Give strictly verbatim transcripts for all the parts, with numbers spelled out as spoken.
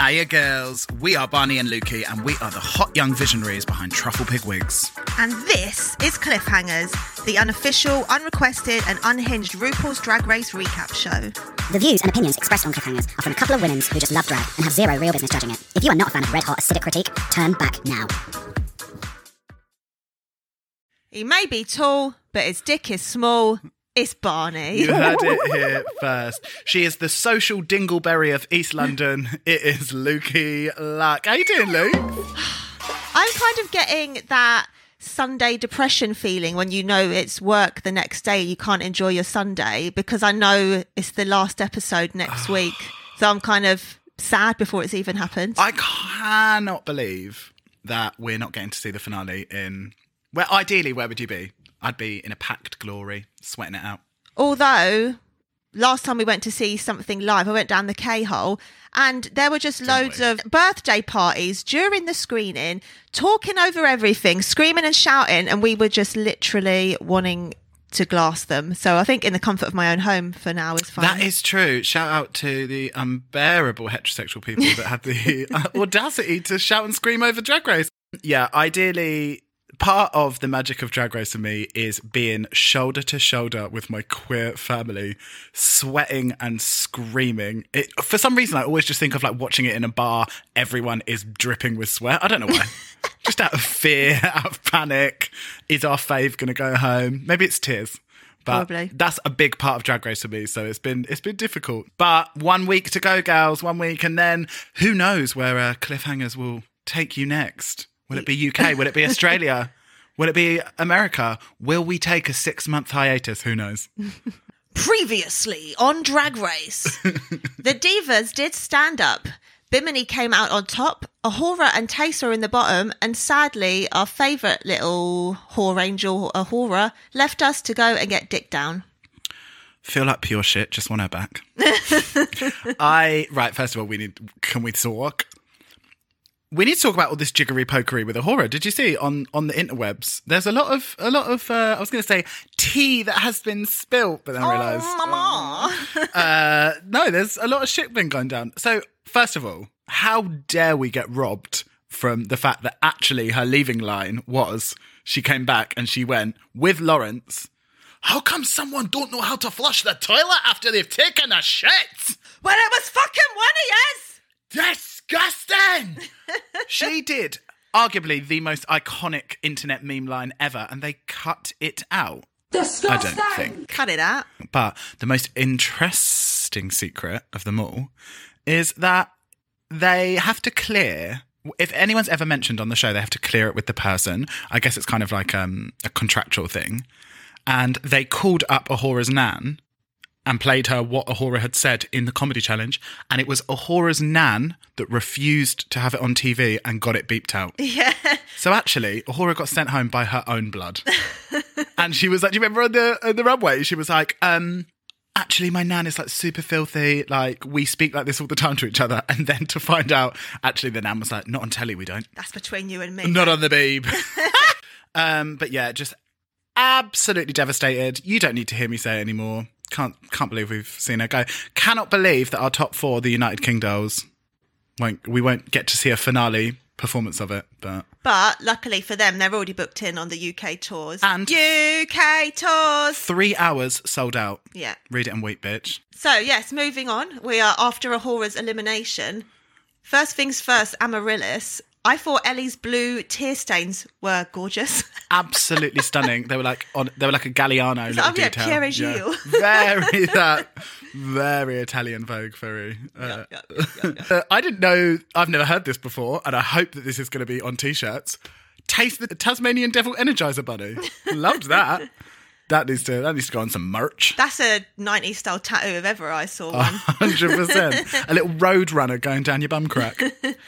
Hiya girls, we are Barney and Lukey and we are the hot young visionaries behind Truffle Pig Wigs. And this is Cliffhangers, the unofficial, unrequested and unhinged RuPaul's Drag Race recap show. The views and opinions expressed on Cliffhangers are from a couple of women who just love drag and have zero real business judging it. If you are not a fan of red hot acidic critique, turn back now. He may be tall, but his dick is small. It's Barney. You heard it here first. She is the social dingleberry of East London. It is Lukey Luck. How you doing, Luke? I'm kind of getting that Sunday depression feeling when you know it's work the next day, you can't enjoy your Sunday because I know it's the last episode next week. So I'm kind of sad before it's even happened. I cannot believe that we're not getting to see the finale in... Well, ideally, where would you be? I'd be in a packed glory, sweating it out. Although, last time we went to see something live, I went down the K-hole and there were just loads of birthday parties during the screening, talking over everything, screaming and shouting, and we were just literally wanting to glass them. So I think in the comfort of my own home for now is fine. That is true. Shout out to the unbearable heterosexual people that had the audacity to shout and scream over Drag Race. Yeah, ideally... Part of the magic of Drag Race for me is being shoulder to shoulder with my queer family, sweating and screaming. It, for some reason, I always just think of like watching it in a bar. Everyone is dripping with sweat. I don't know why. Just out of fear, out of panic. Is our fave going to go home? Maybe it's tears. But Probably. That's a big part of Drag Race for me, so it's been it's been difficult. But one week to go, gals, one week, and then who knows where uh, Cliffhangers will take you next. Will it be U K? Will it be Australia? Will it be America? Will we take a six-month hiatus? Who knows? Previously on Drag Race, the divas did stand up. Bimini came out on top, Ahura and Taste were in the bottom, and sadly, our favourite little whore angel, Ahura, left us to go and get dick down. Feel like pure shit, just want her back. I, right, first of all, we need, can we talk? We need to talk about all this jiggery pokery with Ahura. Did you see on, on the interwebs? There's a lot of a lot of uh, I was going to say tea that has been spilt, but then I realised, oh, mama. uh, no, there's a lot of shit been going down. So first of all, how dare we get robbed from the fact that actually her leaving line was she came back and she went with Lawrence. How come someone don't know how to flush the toilet after they've taken a shit? Well, it was fucking one of yous. Disgusting! She did arguably the most iconic internet meme line ever, and they cut it out. Disgusting! I don't think. Cut it out. But the most interesting secret of them all is that they have to clear... If anyone's ever mentioned on the show, they have to clear it with the person. I guess it's kind of like um, a contractual thing. And they called up Ahura's nan and played her what Ahura had said in the comedy challenge. And it was Ahura's nan that refused to have it on T V and got it beeped out. Yeah. So actually, Ahura got sent home by her own blood. And she was like, do you remember on the, on the runway? She was like, um, actually, my nan is like super filthy. Like, we speak like this all the time to each other. And then to find out, actually, the nan was like, not on telly, we don't. That's between you and me. Not on the beep. um, but yeah, just absolutely devastated. You don't need to hear me say it anymore. Can't can't believe we've seen her go. Cannot believe that our top four, the United King dolls, won't we won't get to see a finale performance of it. But but luckily for them, they're already booked in on the U K tours. And U K tours. Three hours sold out. Yeah. Read it and weep, bitch. So yes, moving on. We are after Ahura's elimination. First things first, Amaryllis. I thought Ellie's blue tear stains were gorgeous. Absolutely stunning. They were like on. They were like a Galliano little Oh, yeah, detail. Pierre Gilles. Very that. Very Italian Vogue. Very. Uh, Yeah, yeah, yeah, yeah. uh, I didn't know. I've never heard this before, and I hope that this is going to be on t-shirts. Taste the Tasmanian Devil Energizer Bunny. Loved that. That needs to. That needs to go on some merch. That's a nineties style tattoo if ever I saw one. Hundred percent. A little road runner going down your bum crack.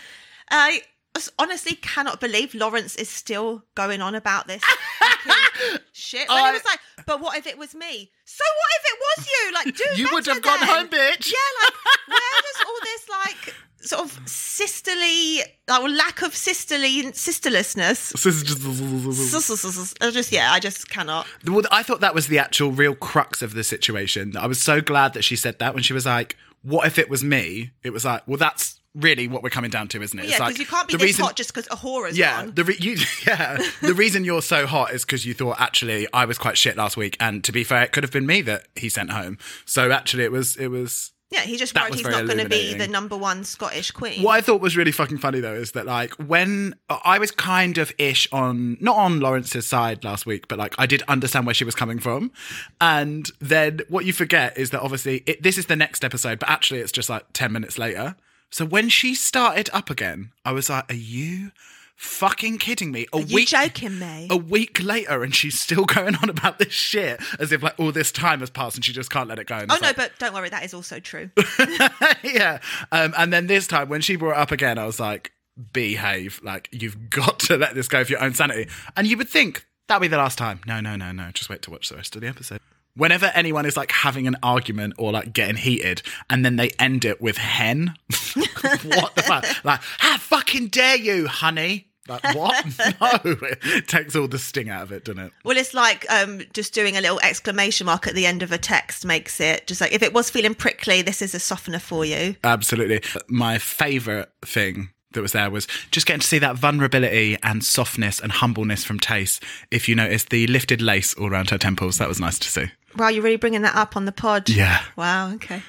I honestly cannot believe Lawrence is still going on about this fucking shit. When I- he was like, but what if it was me? So what if it was you? Like, do You would better have gone then. home, bitch. Yeah, like, where does all this, like, sort of sisterly, like, well, lack of sisterly, sisterlessness? This is just- I just, yeah, I just cannot. Well, I thought that was the actual real crux of the situation. I was so glad that she said that when she was like, what if it was me? It was like, well, that's really what we're coming down to, isn't it? Yeah, because you can't be this hot just because Ahora's yeah, on. The re- you, yeah, the reason you're so hot is because you thought, actually, I was quite shit last week. And to be fair, it could have been me that he sent home. So actually, it was... It was Yeah, he just That worried was he's very not going to be illuminating. the number one Scottish queen. What I thought was really fucking funny, though, is that, like, when I was kind of ish on, not on Lawrence's side last week, but, like, I did understand where she was coming from. And then what you forget is that, obviously, it, this is the next episode, but actually it's just, like, ten minutes later. So when she started up again, I was like, are you fucking kidding me? A Are you week, joking me? A week later, and she's still going on about this shit as if, like, all this time has passed and she just can't let it go. And Oh, it's no, like, but don't worry, that is also true. yeah. Um, and then this time, when she brought it up again, I was like, behave. Like, you've got to let this go for your own sanity. And you would think that'd be the last time. No, no, no, no. Just wait to watch the rest of the episode. Whenever anyone is, like, having an argument or, like, getting heated, and then they end it with hen, what the fuck? Like, how fucking dare you, honey? Like, what? No. It takes all the sting out of it, doesn't it? Well, it's like um, just doing a little exclamation mark at the end of a text makes it just like, if it was feeling prickly, this is a softener for you. Absolutely. My favourite thing that was there was just getting to see that vulnerability and softness and humbleness from Tace. If you notice the lifted lace all around her temples, that was nice to see. Wow, you're really bringing that up on the pod. Yeah. Wow, okay.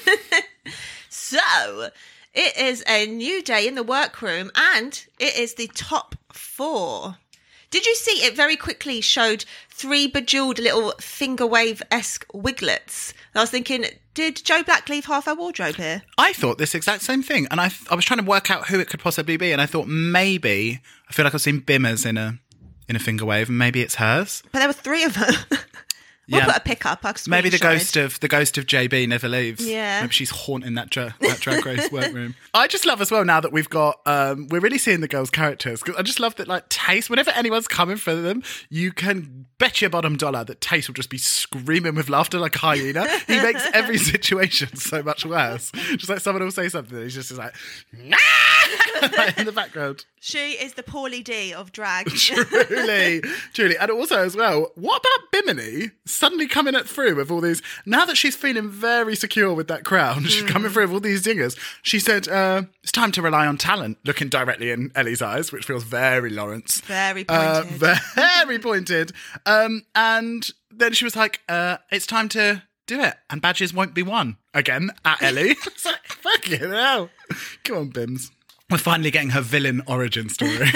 So, it is a new day in the workroom and it is the top four. Did you see it very quickly showed three bejeweled little finger wave-esque wiglets? And I was thinking, did Joe Black leave half her wardrobe here? I thought this exact same thing. And I I was trying to work out who it could possibly be. And I thought maybe, I feel like I've seen Bimmers in a in a finger wave, and maybe it's hers. But there were three of them. We'll Yeah. put a pic up. I'll Maybe the screenshot ghost it. of the ghost of J B never leaves. Yeah. Maybe she's haunting that dra- that drag race workroom. I just love as well now that we've got um, we're really seeing the girls' characters, because I just love that, like, Tace, whenever anyone's coming for them, you can bet your bottom dollar that Tace will just be screaming with laughter like a hyena. He makes every situation so much worse. Just like someone will say something, and he's just like, nah! Like, in the background. She is the Paulie D of drag. Truly, truly. And also as well, what about Bimini suddenly coming at through with all these, now that she's feeling very secure with that crown, she's Mm. coming through with all these zingers. She said, uh, it's time to rely on talent, looking directly in Ellie's eyes, which feels very Lawrence. Very Uh, pointed. very pointed. Um, and then she was like, uh, it's time to do it, and badges won't be won. Again, at Ellie. It's like, fucking hell. Come on, Bims. We're finally getting her villain origin story.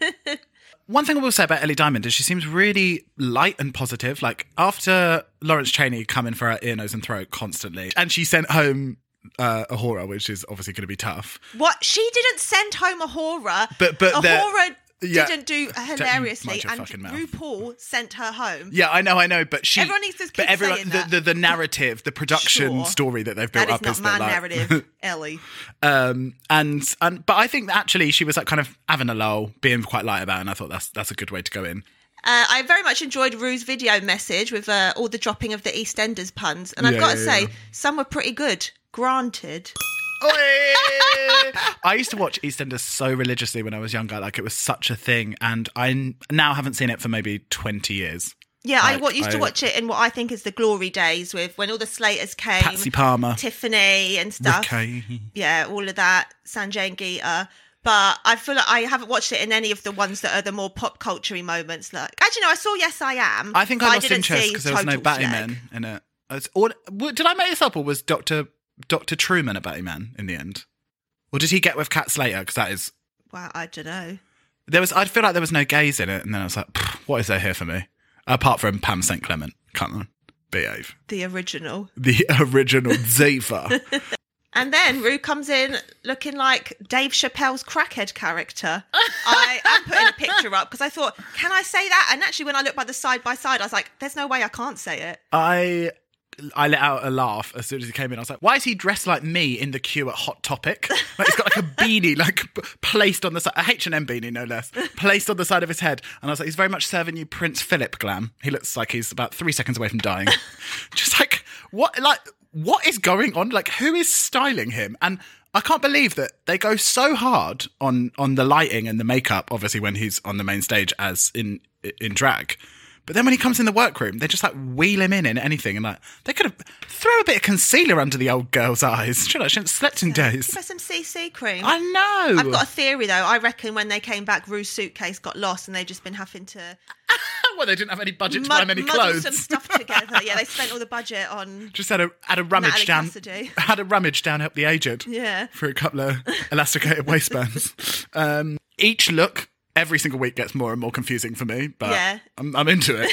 One thing I will say about Ellie Diamond is she seems really light and positive. Like, after Lawrence Chaney coming for her ear, nose and throat constantly, and she sent home uh, Ahura, which is obviously going to be tough. What? She didn't send home Ahura. But- but the- Ahura yeah. didn't do hilariously, Mind your and fucking mouth. RuPaul sent her home. Yeah, I know, I know, but she... Everyone needs to But keep everyone, saying the, that. the, the narrative, the production Sure. story that they've built That is up not is my that, like, narrative, Ellie. Um, and and but I think that actually she was like kind of having a lull, being quite light about it, and I thought that's that's a good way to go in. Uh, I very much enjoyed Rue's video message with uh, all the dropping of the EastEnders puns, and I've Yeah, got to yeah, say, yeah. some were pretty good. Granted. Oi! I used to watch EastEnders so religiously when I was younger, like it was such a thing, and I n- now haven't seen it for maybe twenty years. Yeah, I Like, wa- used to I- watch it in what I think is the glory days, with when all the Slaters came, Patsy Palmer, Tiffany and stuff. Ricky. Yeah, all of that, Sanjay and Geeta. But I feel like I haven't watched it in any of the ones that are the more pop culture-y moments. Like, actually, no, I saw Yes, I Am. I think but I lost didn't interest see because there was no Total Batty Schleg. Men in it. It's all, w- did I make this up, or was Doctor Doctor Truman a Batty Man in the end, or did he get with Kat Slater? Because that is Wow, I don't know. there was. I feel like there was no gays in it, and then I was like, "Pfft, what is there here for me? Apart from Pam Saint Clement, can't I? Behave. The original. The original Ziva. And then Rue comes in looking like Dave Chappelle's crackhead character. I am putting a picture up because I thought, can I say that? And actually, when I looked by the side by side, I was like, there's no way I can't say it. I I let out a laugh as soon as he came in. I was like, why is he dressed like me in the queue at Hot Topic? Like, he's got like a beanie, like p- placed on the side, a H and M beanie, no less, placed on the side of his head. And I was like, he's very much serving you Prince Philip glam. He looks like he's about three seconds away from dying. Just like, what, like, what is going on? Like, who is styling him? And I can't believe that they go so hard on on the lighting and the makeup, obviously, when he's on the main stage as in in drag. But then when he comes in the workroom, they just like wheel him in in anything. And like, they could have throw a bit of concealer under the old girl's eyes. Should I? She hadn't slept in days. Give her some C C cream. I know. I've got a theory though. I reckon when they came back, Rue's suitcase got lost and they've just been having to... Well, they didn't have any budget to mud- buy many muddle clothes. some stuff together. Yeah, they spent all the budget on... Just had a had a rummage Natalie down. Cassidy. Had a rummage down help the agent. Yeah. For a couple of elasticated waistbands. Um, each look every single week gets more and more confusing for me, but Yeah. I'm, I'm into it.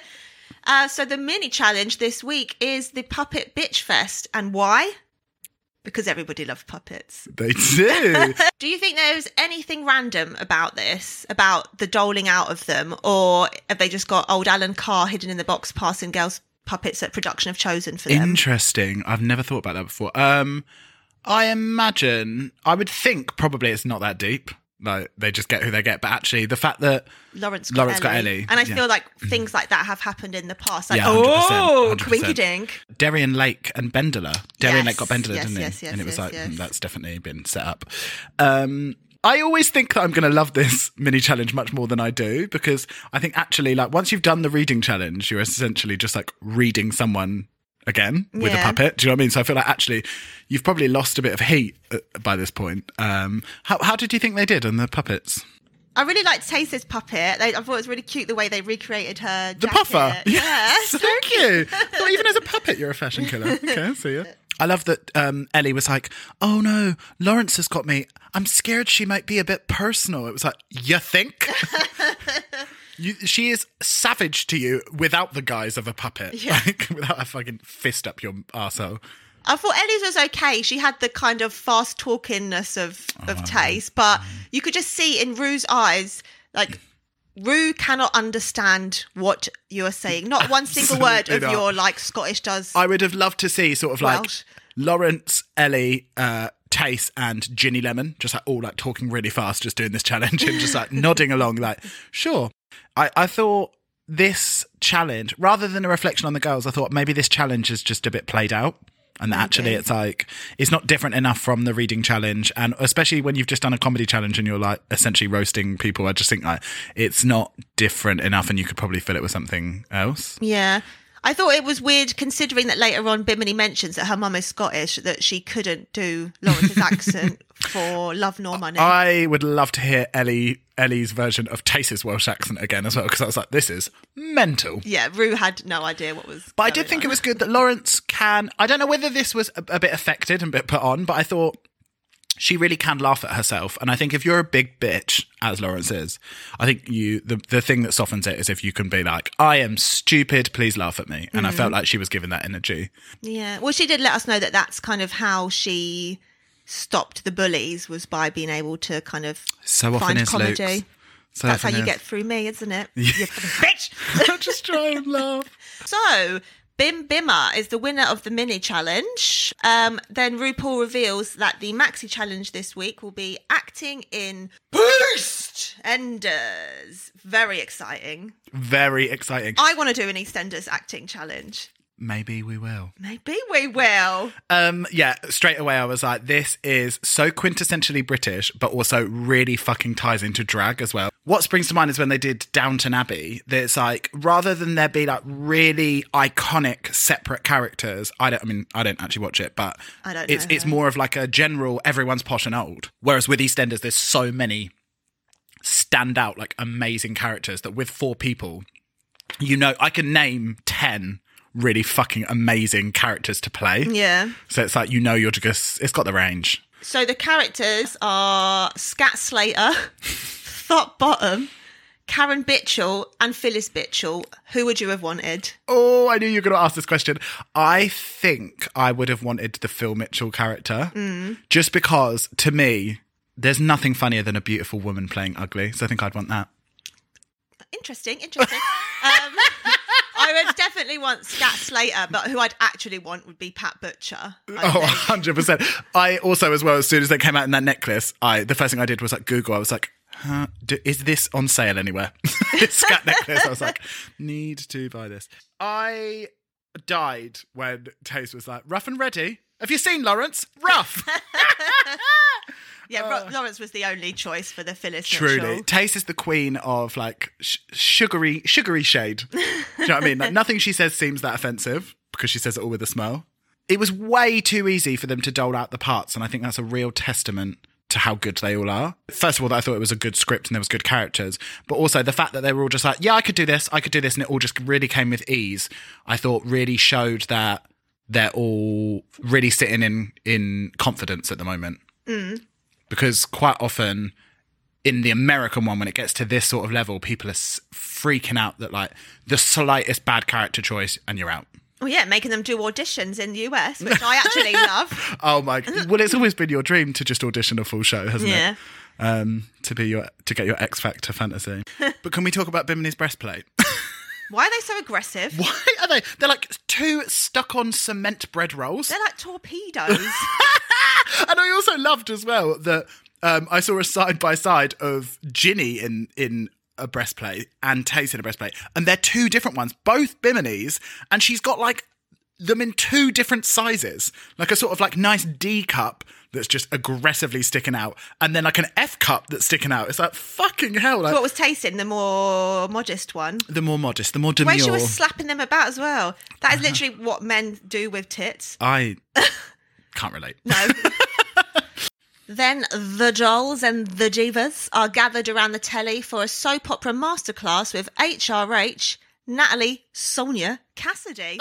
Uh, so the mini challenge this week is the Puppet Bitch Fest. And why? Because everybody loves puppets. They do. Do you think there's anything random about this, about the doling out of them, or have they just got old Alan Carr hidden in the box passing girls' puppets that production have chosen for them? Interesting. I've never thought about that before. Um, I imagine, I would think probably it's not that deep. Like, they just get who they get. But actually, the fact that Lawrence got, Lawrence Ellie. got Ellie. And I yeah. feel like things like that have happened in the past. Like, Yeah, one hundred percent, oh, one hundred percent. Quinky Dink. Darian Lake and Bendela. Darian Yes, Lake got Bendela, yes, didn't he? yes, yes, and it was yes, like, yes. hmm, that's definitely been set up. Um, I always think that I'm going to love this mini challenge much more than I do, because I think actually, like, once you've done the reading challenge, you're essentially just like reading someone again with Yeah. a puppet. Do you know what I mean? So I feel like actually you've probably lost a bit of heat uh, by this point. Um, how, how did you think they did on the puppets? I really liked Tace's puppet. They, I thought it was really cute the way they recreated her The jacket. puffer. Yeah. So cute. Well, even as a puppet, you're a fashion killer. Okay, I see you. I love that um, Ellie was like, oh no, Lawrence has got me. I'm scared she might be a bit personal. It was like, you think? you, she is savage to you without the guise of a puppet. Yeah. Like, without a fucking fist up your arsehole. I thought Ellie's was okay. She had the kind of fast talkingness of, of Tace, but you could just see in Rue's eyes, like, Rue cannot understand what you're saying. Not one single word of Absolutely not. your, like, Scottish does. I would have loved to see sort of like Welsh. Lawrence, Ellie, uh, Tace and Ginny Lemon, just like all like talking really fast, just doing this challenge and just like nodding along like, sure. I, I thought this challenge, rather than a reflection on the girls, I thought maybe this challenge is just a bit played out. And that actually it's like, it's not different enough from the reading challenge. And especially when you've just done a comedy challenge and you're like essentially roasting people, I just think like it's not different enough and you could probably fill it with something else. Yeah. I thought it was weird considering that later on Bimini mentions that her mum is Scottish, that she couldn't do Lawrence's accent for Love Nor Money. I would love to hear Ellie Ellie's version of Tace's Welsh accent again as well, because I was like, this is mental. Yeah, Rue had no idea what was But I going did think on. it was good that Lawrence can, I don't know whether this was a, a bit affected and a bit put on, but I thought she really can laugh at herself. And I think if you're a big bitch, as Lawrence is, I think you the, the thing that softens it is if you can be like, I am stupid, please laugh at me. And Mm. I felt like she was given that energy. Yeah. Well, she did let us know that that's kind of how she stopped the bullies, was by being able to kind of So often find is, comedy. Luke. So That's how often you is. get through me, isn't it? You fucking bitch. Just try and laugh. So, Bim Bimmer is the winner of the mini challenge. Um, then RuPaul reveals that the maxi challenge this week will be acting in EastEnders. Very exciting. Very exciting. I want to do an EastEnders acting challenge. Maybe we will. Maybe we will. Um, yeah, straight away I was like, this is so quintessentially British, but also really fucking ties into drag as well. What springs to mind is when they did Downton Abbey. There's like, rather than there be like really iconic separate characters, I don't, I mean, I don't actually watch it, but I don't know it's it's her. more of like a general, everyone's posh and old. Whereas with EastEnders, there's so many stand out, like amazing characters that with four people, you know, I can name ten really fucking amazing characters to play. Yeah. So it's like, you know, you're just, it's got the range. So the characters are Scat Slater, Thought Bottom, Karen Bitchell, and Phyllis Bitchell. Who would you have wanted? Oh, I knew you were going to ask this question. I think I would have wanted the Phil Mitchell character, Mm. just because, to me, there's nothing funnier than a beautiful woman playing ugly. So I think I'd want that. Interesting, interesting. um, I would definitely want Scat Slater, but who I'd actually want would be Pat Butcher. I Oh, think. one hundred percent. I also, as well, as soon as they came out in that necklace, I the first thing I did was like Google. I was like, huh, do, is this on sale anywhere? This scat necklace. I was like, need to buy this. I died when Tace was like, rough and ready. Have you seen Lawrence? Rough. Yeah, uh, Lawrence was the only choice for the Phyllis Truly. Mitchell. Tace is the queen of, like, sh- sugary sugary shade. Do you know what I mean? Like, nothing she says seems that offensive because she says it all with a smile. It was way too easy for them to dole out the parts, and I think that's a real testament to how good they all are. First of all, I thought it was a good script and there was good characters, but also the fact that they were all just like, yeah, I could do this, I could do this, and it all just really came with ease, I thought really showed that they're all really sitting in, in confidence at the moment. Mm. Because quite often in the American one, when it gets to this sort of level, people are s- freaking out that, like, the slightest bad character choice and you're out. Well, yeah, making them do auditions in the U S, which I actually love. Oh my! Well, it's always been your dream to just audition a full show, hasn't yeah. it? Um, to be your to get your X Factor fantasy. But can we talk about Bimini's breastplate? Why are they so aggressive? Why are they? They're like two stuck-on cement bread rolls. They're like torpedoes. And I also loved as well that um, I saw a side by side of Ginny in in. a breastplate and Tace in a breastplate, and they're two different ones, both Bimini's, and she's got like them in two different sizes, like a sort of like nice D cup that's just aggressively sticking out, and then like an F cup that's sticking out. It's like, fucking hell. Like, what was Tace in? The more modest one? The more modest, the more The demure. way she was slapping them about as well. That is literally what men do with tits. I can't relate. No. Then the dolls and the divas are gathered around the telly for a soap opera masterclass with H R H, Natalie, Sonia, Cassidy.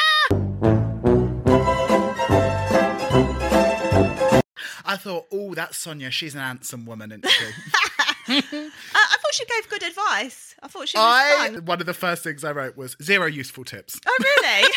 I thought, oh, that's Sonia. She's an handsome woman, isn't she? uh, I thought she gave good advice. I thought she was I, fun. One of the first things I wrote was zero useful tips. Oh, really?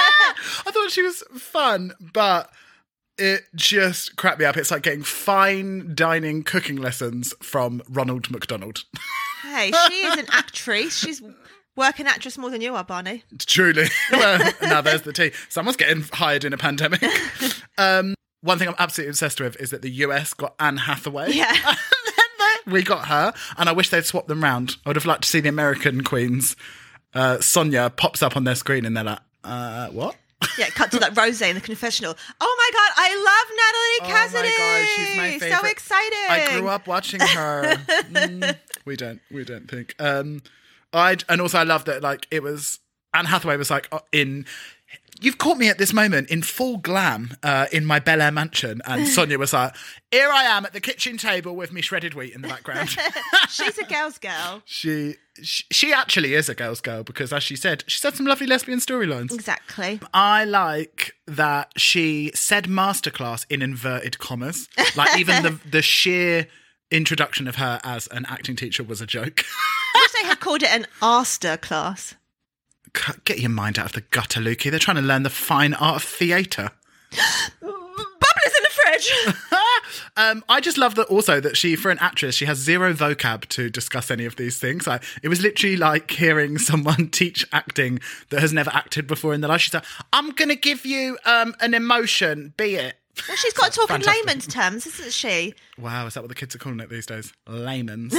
I thought she was fun, but it just cracked me up. It's like getting fine dining cooking lessons from Ronald McDonald. Hey, she is an actress. She's working actress more than you are, Barney. Truly. Well, now there's the tea. Someone's getting hired in a pandemic. Um, one thing I'm absolutely obsessed with is that the U S got Anne Hathaway. Yeah. And then we got her, and I wish they'd swapped them round. I would have liked to see the American queens. Uh, Sonia pops up on their screen and they're like, uh, what? Yeah, cut to like Rose in the confessional. Oh my God, I love Natalie Cassidy. Oh my God, she's my favourite. So exciting. I grew up watching her. mm, we don't, we don't think. Um, I and also I love that, like, it was Anne Hathaway was like in. You've caught me at this moment in full glam uh, in my Bel Air mansion, and Sonia was like, "Here I am at the kitchen table with me shredded wheat in the background." She's a girl's girl. She, she she actually is a girl's girl because, as she said, she said some lovely lesbian storylines. Exactly. I like that she said masterclass in inverted commas. Like, even the the sheer introduction of her as an acting teacher was a joke. I wish they had called it an Aster class. Get your mind out of the gutter, Lukey. They're trying to learn the fine art of theatre. Bubblers in the fridge. um, I just love that also that she, for an actress, she has zero vocab to discuss any of these things. Like, it was literally like hearing someone teach acting that has never acted before in their life. She's like, I'm going to give you um, an emotion, be it. Well, she's got to talk in Fantastic. layman's terms, isn't she? Wow, is that what the kids are calling it these days? Layman's.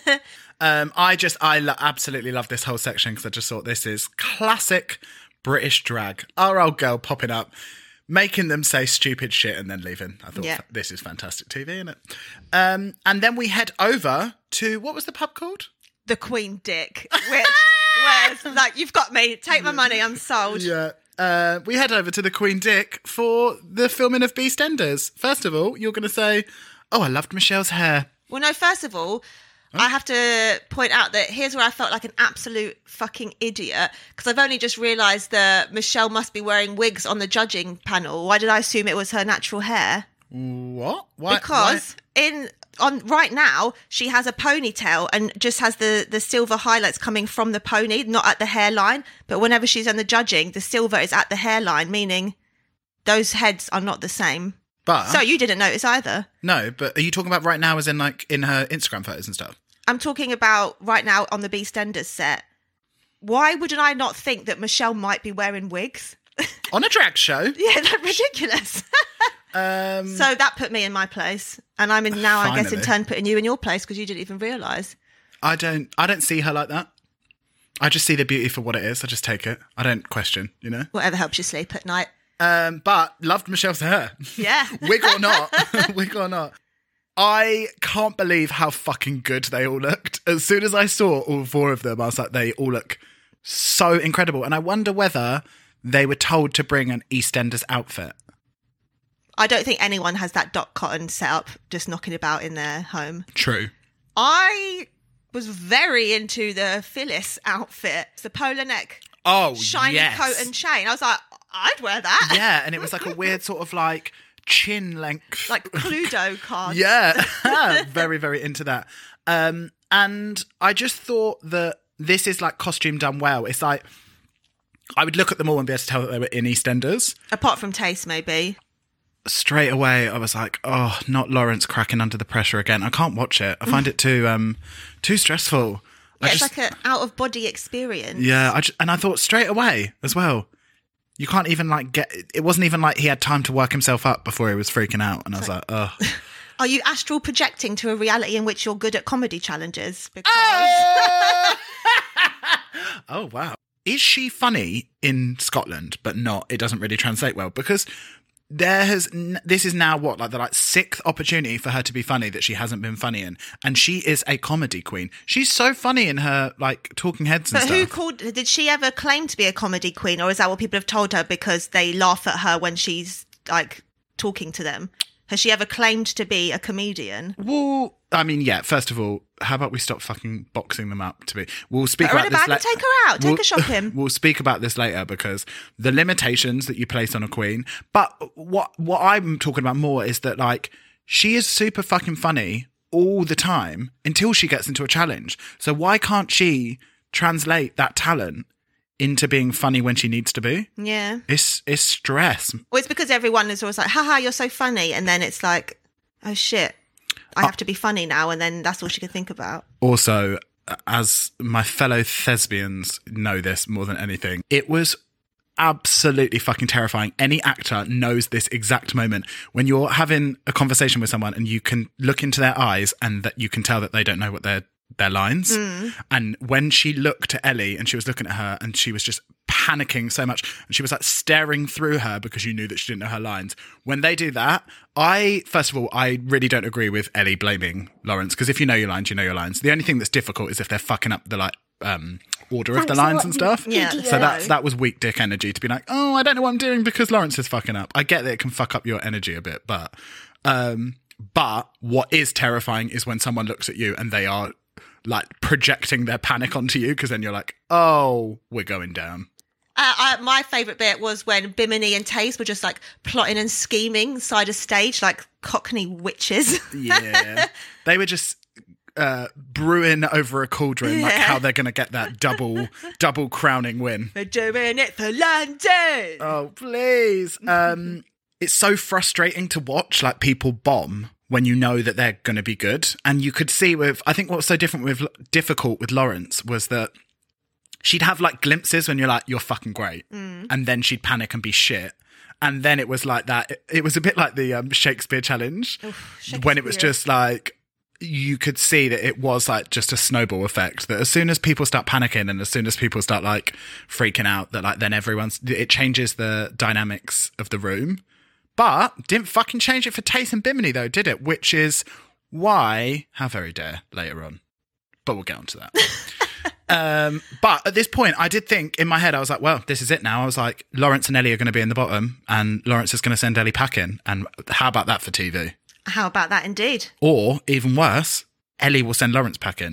um, I just, I lo- absolutely love this whole section because I just thought this is classic British drag. Our old girl popping up, making them say stupid shit and then leaving. I thought, Yeah. this is fantastic T V, isn't it? Um, and then we head over to, what was the pub called? The Queen Dick. Which, where's, like, you've got me. Take my money. I'm sold. Yeah. Uh, we head over to the Queen Dick for the filming of BeastEnders. First of all, you're going to say, oh, I loved Michelle's hair. Well, no, first of all, I have to point out that here's where I felt like an absolute fucking idiot because I've only just realised that Michelle must be wearing wigs on the judging panel. Why did I assume it was her natural hair? What? Why? Because in on right now she has a ponytail and just has the, the silver highlights coming from the pony, not at the hairline. But whenever she's on the judging, the silver is at the hairline, meaning those heads are not the same. But So you didn't notice either. no, but are you talking about right now as in like in her Instagram photos and stuff? I'm talking about right now on the BeastEnders set. Why wouldn't I not think that Michelle might be wearing wigs? On a drag show? Yeah, that's ridiculous. Um, So that put me in my place. And I'm in now, I guess, in Finally. turn putting you in your place because you didn't even realise. I don't I don't see her like that. I just see the beauty for what it is. I just take it. I don't question, you know? Whatever helps you sleep at night. Um, but loved Michelle's hair. Yeah. Wig or not. Wig or not. I can't believe how fucking good they all looked. As soon as I saw all four of them, I was like, they all look so incredible. And I wonder whether they were told to bring an EastEnders outfit. I don't think anyone has that Dot Cotton set up just knocking about in their home. True. I was very into the Phyllis outfit, the polar neck, oh, shiny yes. coat and chain. I was like, I'd wear that. Yeah, and it was like a weird sort of like chin length. Like Cluedo cards. Yeah, very, very into that. Um, and I just thought that this is like costume done well. It's like, I would look at them all and be able to tell that they were in EastEnders. Apart from Taste, maybe. Straight away, I was like, oh, not Lawrence cracking under the pressure again. I can't watch it. I find it too um, too stressful. Yeah, I it's just, like an out-of-body experience. Yeah, I just, and I thought straight away as well, you can't even like get, it wasn't even like he had time to work himself up before he was freaking out. And I was like, oh. Are you astral projecting to a reality in which you're good at comedy challenges? Because Oh, wow. Is she funny in Scotland, but not, it doesn't really translate well? Because there has, this is now what, like the like sixth opportunity for her to be funny that she hasn't been funny in. And she is a comedy queen. She's so funny in her like talking heads and But stuff. who called, did she ever claim to be a comedy queen, or is that what people have told her because they laugh at her when she's like talking to them? Has she ever claimed to be a comedian? Well, I mean, yeah, first of all, how about we stop fucking boxing them up to be... We'll speak Put her about in a this bag later. and take her out. Take we'll, her shopping. We'll speak about this later because the limitations that you place on a queen. But what what I'm talking about more is that, like, she is super fucking funny all the time until she gets into a challenge. So why can't she translate that talent into being funny when she needs to be? Yeah. It's, it's stress. Well, it's because everyone is always like, haha, you're so funny. And then it's like, oh shit, I have to be funny now. And then that's all she can think about. Also, as my fellow thespians know this more than anything, it was absolutely fucking terrifying. Any actor knows this exact moment when you're having a conversation with someone and you can look into their eyes and that you can tell that they don't know what they're their lines. Mm. And when she looked at Ellie and she was looking at her and she was just panicking so much and she was like staring through her because you knew that she didn't know her lines. When they do that, I, first of all, I really don't agree with Ellie blaming Lawrence, because if you know your lines, you know your lines. The only thing that's difficult is if they're fucking up the like um order Thanks of the lines lot, and stuff. Yeah. So that's that was weak dick energy to be like, oh, I don't know what I'm doing because Lawrence is fucking up. I get that it can fuck up your energy a bit, but um but what is terrifying is when someone looks at you and they are like projecting their panic onto you, because then you're like, oh, we're going down. Uh, I, my favourite bit was when Bimini and Taze were just like plotting and scheming side of stage like Cockney witches. Yeah. They were just uh, brewing over a cauldron, like Yeah. how they're going to get that double, double crowning win. We're doing it for London. Oh, please. Um, it's so frustrating to watch like people bomb when you know that they're going to be good. And you could see with, I think what's so different with, difficult with Lawrence was that she'd have like glimpses when you're like, you're fucking great. Mm. And then she'd panic and be shit. And then it was like that. It, it was a bit like the um, Shakespeare challenge Oof, when it was just like, you could see that it was like just a snowball effect, that as soon as people start panicking and as soon as people start like freaking out, that like then everyone's, it changes the dynamics of the room. But didn't fucking change it for Tace and Bimini though, did it? Which is why, how very dare, later on. But we'll get onto that. um, but at this point, I did think in my head, I was like, well, this is it now. I was like, Lawrence and Ellie are going to be in the bottom and Lawrence is going to send Ellie packing. And how about that for T V? How about that indeed? Or, even worse, Ellie will send Lawrence packing.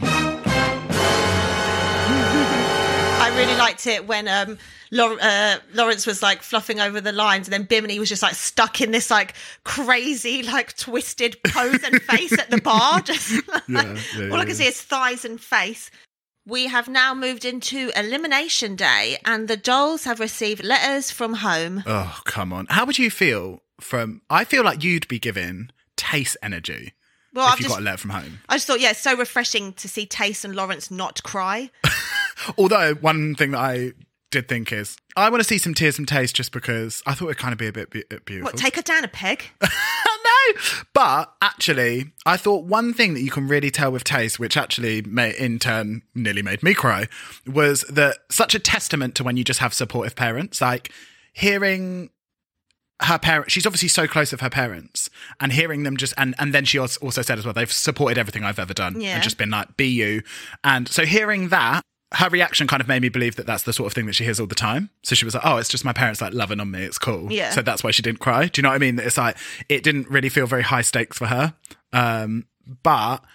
I really liked it when um, Law- uh, Lawrence was like fluffing over the lines, and then Bimini was just like stuck in this like crazy, like twisted pose and face at the bar. Just like, Yeah, yeah, all I yeah, can see is thighs and face. We have now moved into Elimination Day, and the dolls have received letters from home. Oh, come on. How would you feel from... I feel like you'd be giving Tace energy Well, if I've you just, got a letter from home. I just thought, yeah, it's so refreshing to see Tace and Lawrence not cry. Although, one thing that I did think is, I want to see some tears from Tace just because I thought it'd kind of be a bit be- beautiful. What, take her down a peg? No! But, actually, I thought one thing that you can really tell with Tace, which actually may, in turn nearly made me cry, was that such a testament to when you just have supportive parents. Like, hearing her parents, she's obviously so close with her parents, and hearing them just, and, and then she also said as well, they've supported everything I've ever done Yeah. and just been like, be you. And so hearing that, her reaction kind of made me believe that that's the sort of thing that she hears all the time. So she was like, oh, it's just my parents like loving on me. It's cool. Yeah. So that's why she didn't cry. Do you know what I mean? It's like, it didn't really feel very high stakes for her. Um, but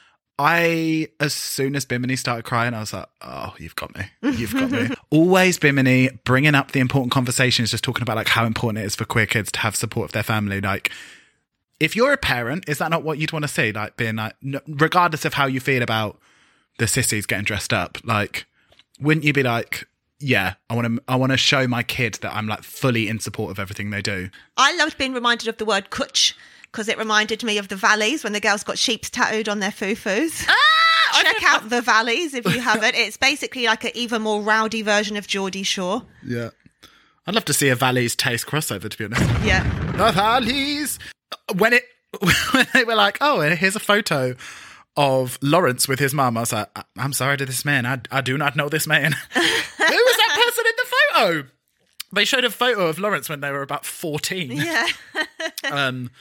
I, as soon as Bimini started crying, I was like, oh, you've got me. You've got me. Always Bimini bringing up the important conversations, just talking about like how important it is for queer kids to have support of their family. Like, if you're a parent, is that not what you'd want to see? Like being like, n- regardless of how you feel about the sissies getting dressed up, like, wouldn't you be like, yeah, I want to I want to show my kid that I'm like fully in support of everything they do. I loved being reminded of the word kutch because it reminded me of the valleys when the girls got sheeps tattooed on their foo-foos. Ah, Check out the valleys if you haven't. It's basically like an even more rowdy version of Geordie Shore. Yeah. I'd love to see a Valleys Taste crossover, to be honest. Yeah. The Valleys. When it when they were like, oh, here's a photo of Lawrence with his mum, I was like, I'm sorry to this man. I, I do not know this man. Who was that person in the photo? They showed a photo of Lawrence when they were about fourteen. Yeah. um,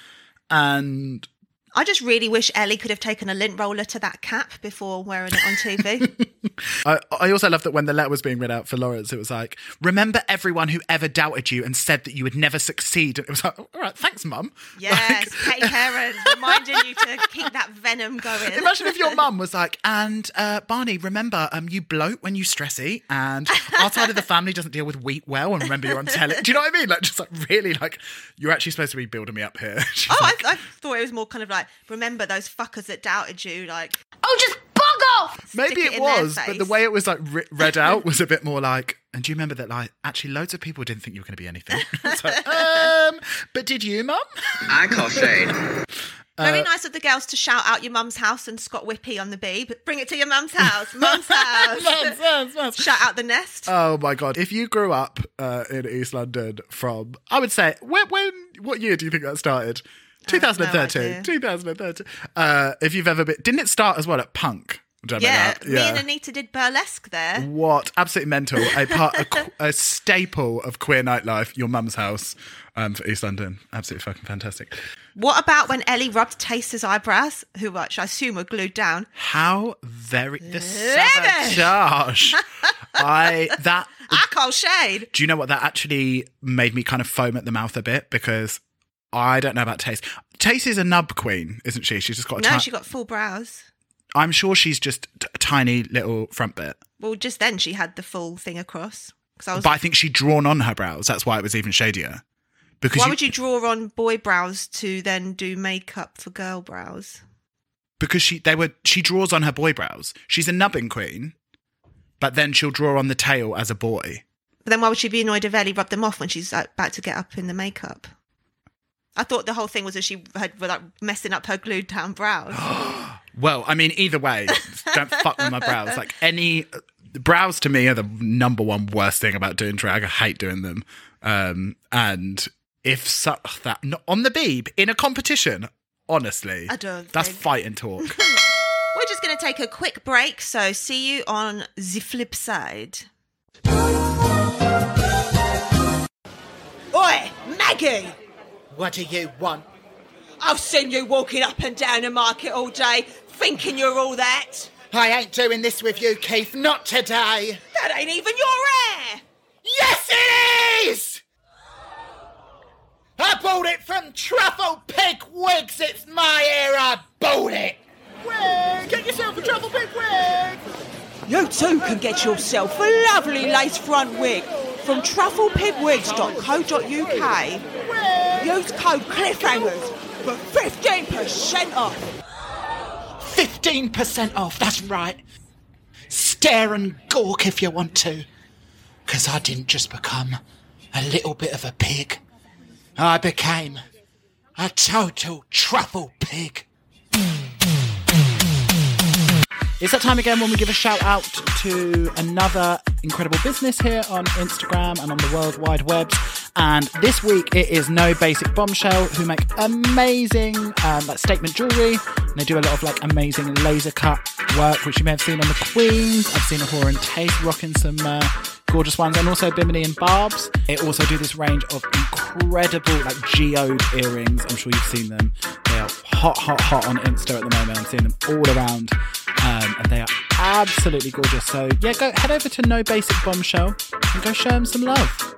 and I just really wish Ellie could have taken a lint roller to that cap before wearing it on T V. I, I also love that when the letter was being read out for Lawrence, it was like, remember everyone who ever doubted you and said that you would never succeed. And it was like, all right, thanks, Mum. Yes, Katie Heron, reminding you to keep that venom going. Imagine if your mum was like, and uh, Barney, remember, um, you bloat when you stress eat, and our side of the family doesn't deal with wheat well, and remember you're on telly. Do you know what I mean? Like, just like really, like, you're actually supposed to be building me up here. She's Oh, like, I, I thought it was more kind of like, remember those fuckers that doubted you, like, Oh, just bug off! maybe stick it it in their was, but the face. way it was like re- read out was a bit more like, and do you remember that, like, actually loads of people didn't think you were going to be anything. It's like, um, but did you, Mum? I call shade. very nice of the girls to shout out your mum's house and Scott Whippy on the beeb. Bring it to your mum's house, mum's house. Mums, mums, mums. Shout out the nest. Oh my god! If you grew up uh, in East London from, I would say, when, when what year do you think that started? twenty thirteen. idea. twenty thirteen. Uh, if you've ever been, didn't it start as well at Punk? Do you remember Yeah, that? me and Anita did burlesque there. What absolutely mental! A part, a, qu- a staple of queer nightlife. Your mum's house um, for East London. Absolutely fucking fantastic. What about when Ellie rubbed Taster's eyebrows, who which I assume were glued down? How very the Living. sabotage! I that. I call shade. Do you know what that actually made me kind of foam at the mouth a bit because I don't know about Taste. Taste is a nub queen, isn't she? She's just got a No, ti- she got full brows. I'm sure she's just t- a tiny little front bit. Well, just then she had the full thing across. Because I was. But I think she'd drawn on her brows. That's why it was even shadier. Because Why you, would you draw on boy brows to then do makeup for girl brows? because she they were she draws on her boy brows. She's a nubbing queen, but then she'll draw on the tail as a boy. But then why would she be annoyed if Ellie rubbed them off when she's like, about to get up in the makeup? I thought the whole thing was that she had were like messing up her glued down brows. Well, I mean, either way, don't fuck with my brows. Like any brows to me are the number one worst thing about doing drag. I hate doing them. Um, and if so, that not on the beeb in a competition, honestly, I don't that's think- fight and talk. We're just going to take a quick break, so see you on the flip side. Oi, Maggie! What do you want? I've seen you walking up and down the market all day, thinking you're all that. I ain't doing this with you, Keith. Not today. That ain't even your hair! Yes, it is! I bought it from Truffle Pig Wigs. It's my hair. I bought it. Wig! Get yourself a Truffle Pig wig! You too can get yourself a lovely lace front wig from truffle pig wigs dot co dot U K. Use code CLIFFHANGERS for fifteen percent off. fifteen percent off, that's right. Stare and gawk if you want to. Because I didn't just become a little bit of a pig. I became a total truffle pig. It's that time again when we give a shout out to another incredible business here on Instagram and on the World Wide Webs. And this week it is No Basic Bombshell, who make amazing um, like statement jewellery. And they do a lot of like amazing laser cut work, which you may have seen on the Queens. I've seen Ahura and Taste rocking some uh, gorgeous ones, and also Bimini and Barbs. They also do this range of incredible incredible, like, geode earrings. I'm sure you've seen them. They are hot, hot, hot on Insta at the moment. I'm seeing them all around. Um, and they are absolutely gorgeous. So, yeah, go head over to No Basic Bombshell and go show them some love.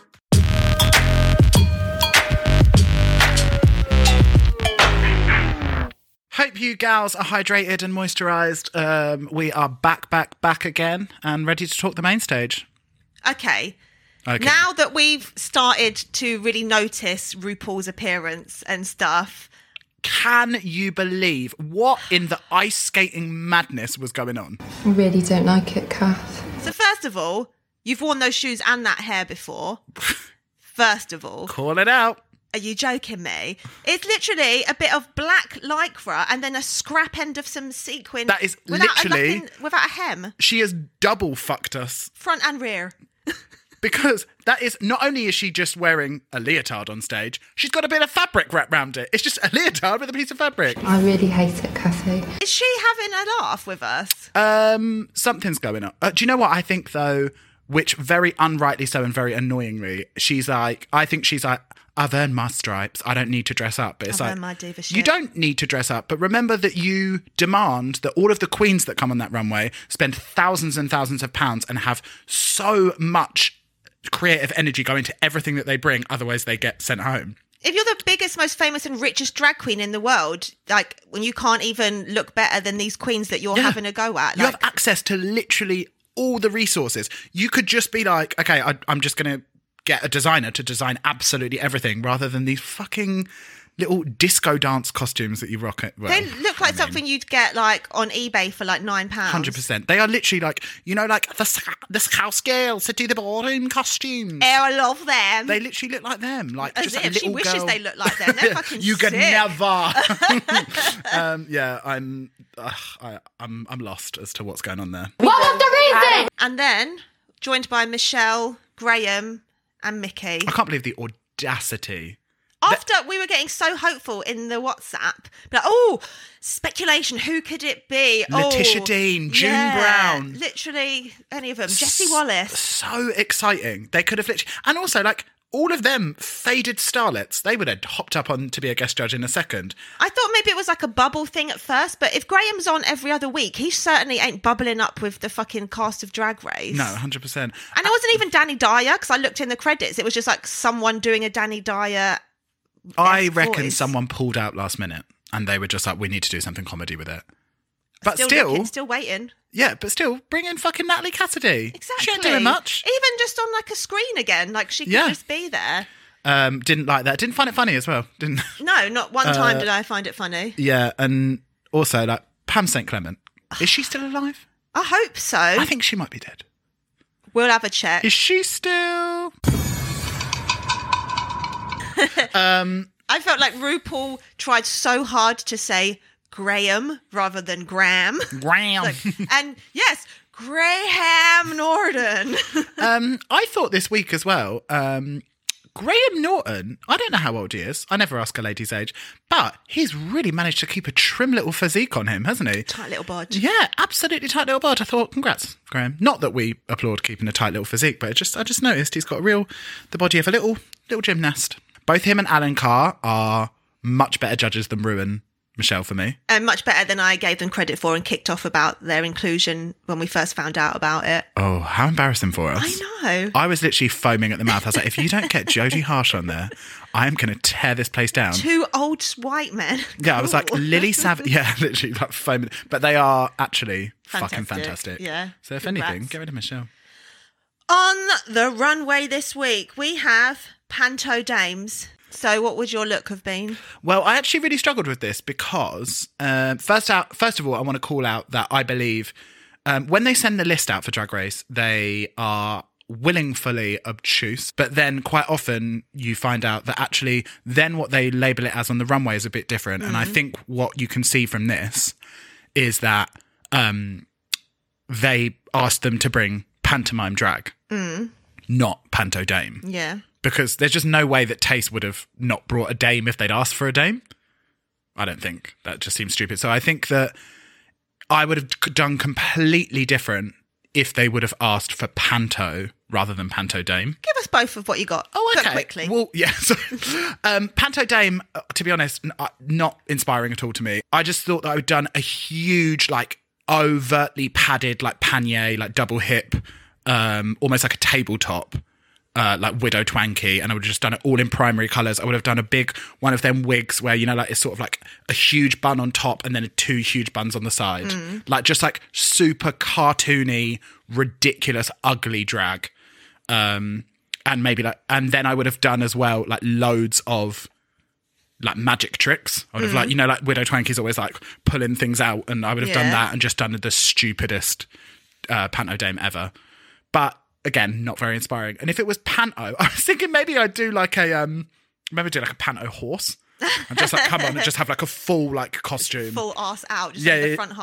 Hope you gals are hydrated and moisturised. Um, we are back, back, back again and ready to talk the main stage. Okay. Okay. Now that we've started to really notice RuPaul's appearance and stuff. Can you believe what in the ice skating madness was going on? I really don't like it, Kath. So first of all, you've worn those shoes and that hair before. First of all. Call it out. Are you joking me? It's literally a bit of black lycra and then a scrap end of some sequin. That is without literally... A nothing, without a hem. She has double fucked us. Front and rear. Because that is, not only is she just wearing a leotard on stage, she's got a bit of fabric wrapped around it. It's just a leotard with a piece of fabric. I really hate it, Cathy. Is she having a laugh with us? Um, something's going on. Uh, do you know what I think, though, which very unrightly so and very annoyingly, she's like, I think she's like, I've earned my stripes. I don't need to dress up. But it's I've like, earned my diva shit. You don't need to dress up. But remember that you demand that all of the queens that come on that runway spend thousands and thousands of pounds and have so much creative energy go into everything that they bring. Otherwise, they get sent home. If you're the biggest, most famous and richest drag queen in the world, like when you can't even look better than these queens that you're Yeah. having a go at. You like, have access to literally all the resources. You could just be like, okay, I, I'm just going to get a designer to design absolutely everything rather than these fucking little disco dance costumes that you rock it. Well, they look like I mean, something you'd get like on eBay for like nine pounds. one hundred percent. They are literally like, you know, like the, the house girl City the Ballroom costumes. Oh, I love them. They literally look like them. Like, As just if a little she wishes girl. they look like them. They're fucking You could sick. never. um, yeah, I'm, uh, I, I'm, I'm lost as to what's going on there. What was the reason? And then joined by Michelle, Graham, and Mickey. I can't believe the audacity. After we were getting so hopeful in the WhatsApp, like, oh, speculation, who could it be? Letitia oh, Dean, June yeah, Brown. Literally any of them. Jessie Wallace. So exciting. They could have literally... And also, like, all of them faded starlets. They would have hopped up on to be a guest judge in a second. I thought maybe it was like a bubble thing at first, but if Graham's on every other week, he certainly ain't bubbling up with the fucking cast of Drag Race. No, one hundred percent. And it wasn't even Danny Dyer, because I looked in the credits. It was just like someone doing a Danny Dyer... I reckon voice. someone pulled out last minute and they were just like, we need to do something comedy with it. But still, still... looking, still waiting. Yeah, but still, bring in fucking Natalie Cassidy. Exactly. She ain't doing much. Even just on like a screen again, like she could Yeah. just be there. Um, didn't like that. Didn't find it funny as well. Didn't. No, not one time did I find it funny. Yeah, and also like Pam Saint Clement. Is she still alive? I hope so. I think she might be dead. We'll have a check. Is she still? um, I felt like RuPaul tried so hard to say Graham rather than Graham. Graham. Like, and yes, Graham Norton. um, I thought this week as well. Um, Graham Norton. I don't know how old he is. I never ask a lady's age, but he's really managed to keep a trim little physique on him, hasn't he? Tight little bod. Yeah, absolutely tight little bod. I thought, congrats, Graham. Not that we applaud keeping a tight little physique, but it just I just noticed he's got a real the body of a little little gymnast. Both him and Alan Carr are much better judges than Ru and Michelle for me. And much better than I gave them credit for and kicked off about their inclusion when we first found out about it. Oh, how embarrassing for us. I know. I was literally foaming at the mouth. I was like, if you don't get Jodie Harsh on there, I am going to tear this place down. Two old white men. Yeah, I was like, Cool. Lily Savage. Yeah, literally like foaming. But they are actually fucking Fantastic. fantastic. Yeah. So if Congrats. anything, get rid of Michelle. On the runway this week, we have Panto Dames. So what would your look have been? Well, I actually really struggled with this because um, first out, first of all, I want to call out that I believe um, when they send the list out for Drag Race, they are willingly obtuse, but then quite often you find out that actually then what they label it as on the runway is a bit different. Mm-hmm. And I think what you can see from this is that um, they asked them to bring pantomime drag, mm. not panto dame. Yeah. Because there's just no way that Taste would have not brought a dame if they'd asked for a dame. I don't think. That just seems stupid. So I think that I would have done completely different if they would have asked for panto rather than panto dame. Give us both of what you got. Oh, okay. But quickly. Well, yeah. So, um, panto dame, uh, to be honest, n- uh, not inspiring at all to me. I just thought that I would done a huge, like, overtly padded, like, panier, like, double hip, um, almost like a tabletop. Uh, like Widow Twanky, and I would have just done it all in primary colours. I would have done a big one of them wigs where, you know, like it's sort of like a huge bun on top and then two huge buns on the side. Mm. Like just like super cartoony, ridiculous, ugly drag. Um, and maybe like, and then I would have done as well, like loads of like magic tricks. I would have mm. like, you know, like Widow Twanky's always like pulling things out, and I would have yeah. done that and just done the stupidest uh, panto dame ever. But again, not very inspiring. And if it was panto, I was thinking maybe I'd do like a, um, maybe do like a panto horse and just like come on and just have like a full like costume. Full ass out, just yeah, in yeah, the front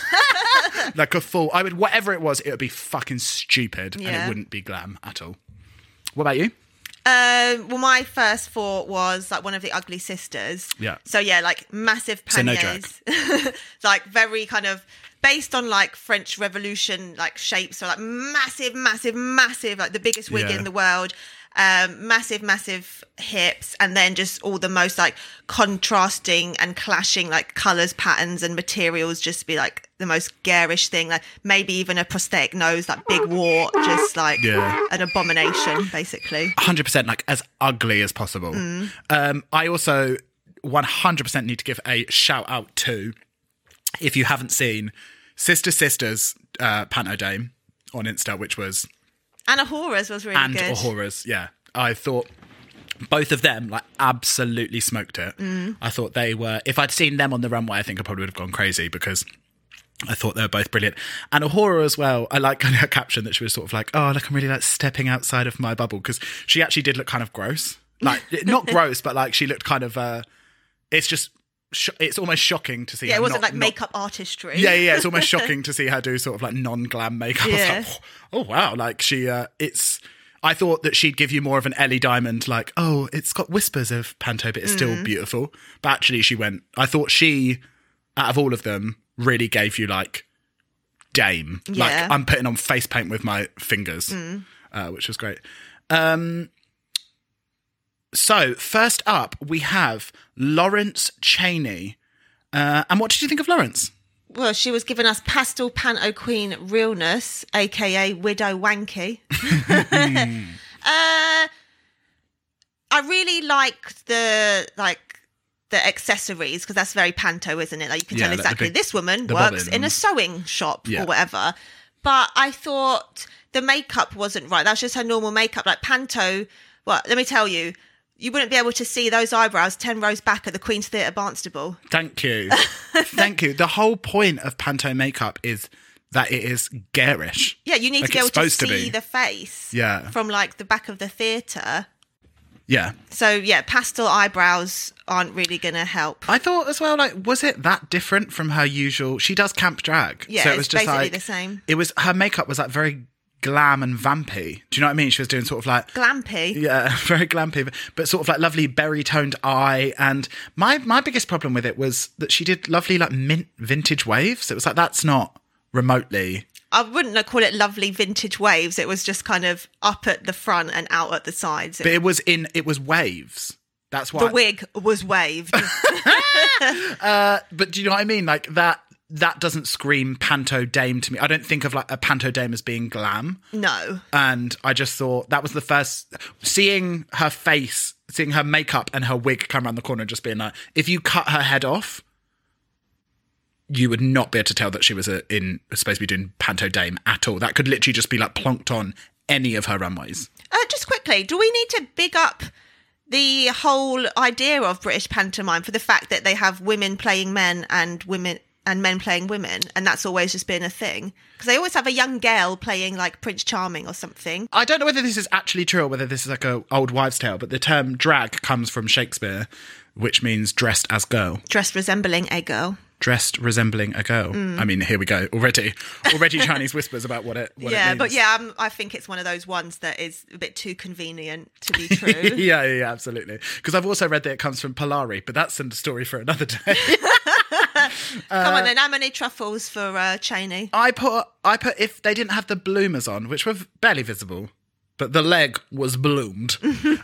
half. Like a full, I would, whatever it was, it would be fucking stupid Yeah. and it wouldn't be glam at all. What about you? Um, well, my first thought was like one of the ugly sisters. Yeah. So yeah, like massive So no drag. panniers. Like very kind of based on like French Revolution like shapes. So like massive, massive, massive, like the biggest wig Yeah. in the world. Um, massive, massive hips, and then just all the most like contrasting and clashing like colours, patterns, and materials. Just be like the most garish thing. Like maybe even a prosthetic nose, like big wart, just like Yeah. an abomination, basically. one hundred percent like as ugly as possible. Mm. Um, I also one hundred percent need to give a shout out to, if you haven't seen, Sister Sisters uh, Panto Dame on Insta, which was... And Ahora's was really and good. Ahora's, yeah. I thought both of them like absolutely smoked it. Mm. I thought they were, if I'd seen them on the runway, I think I probably would have gone crazy because I thought they were both brilliant. And Ahura as well, I like her caption that she was sort of like, oh, look, I'm really like stepping outside of my bubble, because she actually did look kind of gross. Like, not gross, but like she looked kind of, uh, it's just, sh- it's almost shocking to see Yeah, her it wasn't not- like not- makeup artistry. Yeah, yeah, it's almost shocking to see her do sort of like non-glam makeup. Yeah. I was like, oh, wow, like she, uh, it's, I thought that she'd give you more of an Ellie Diamond, like, oh, it's got whispers of panto, but it's Mm. still beautiful. But actually she went, I thought she, out of all of them, really gave you like Dame. Yeah. Like, I'm putting on face paint with my fingers, Mm. uh, which was great. Um, so, first up, we have Lawrence Chaney. Uh, and what did you think of Lawrence? Well, she was giving us pastel panto queen realness, aka Widow Wanky. uh, I really liked the like the accessories, because that's very panto, isn't it? Like you can Yeah, tell like the exactly big- this woman the works bobbin in a and- sewing shop Yeah. or whatever. But I thought the makeup wasn't right. That was just her normal makeup. Like panto, well, let me tell you, you wouldn't be able to see those eyebrows ten rows back at the Queen's Theatre Barnstable. Thank you. Thank you. The whole point of panto makeup is that it is garish. Yeah, you need Like to be able it's to supposed to see be. the face Yeah. from like the back of the theatre. Yeah. So yeah, pastel eyebrows aren't really going to help. I thought as well, like, was it that different from her usual? She does camp drag. Yeah, so it it's was just basically like, the same. It was, her makeup was like very glam and vampy. Do you know what I mean? She was doing sort of like, Glampy. yeah, very glampy, but sort of like lovely berry toned eye. And my my biggest problem with it was that she did lovely like mint vintage waves. It was like, that's not remotely. I wouldn't call it lovely vintage waves. It was just kind of up at the front and out at the sides. But it was in, it was waves. That's why. The wig was waved. uh, but do you know what I mean? Like that, that doesn't scream panto dame to me. I don't think of like a panto dame as being glam. No. And I just thought that was the first, seeing her face, seeing her makeup and her wig come around the corner, just being like, if you cut her head off, you would not be able to tell that she was a, in supposed to be doing panto dame at all. That could literally just be like plonked on any of her runways. Uh, just quickly, do we need to big up the whole idea of British pantomime for the fact that they have women playing men and women and men playing women, and that's always just been a thing? Because they always have a young girl playing like Prince Charming or something. I don't know whether this is actually true or whether this is like a old wives' tale, but the term drag comes from Shakespeare, which means dressed as girl. Dressed resembling a girl. Dressed resembling a girl. Mm. I mean, here we go. Already, already Chinese whispers about what it. What yeah, it means. but yeah, um, I think it's one of those ones that is a bit too convenient to be true. yeah, yeah, yeah, absolutely. Because I've also read that it comes from Polari, but that's a story for another day. Come on then, how many truffles for uh, Cheney? I put, I put if they didn't have the bloomers on, which were barely visible, but the leg was bloomed.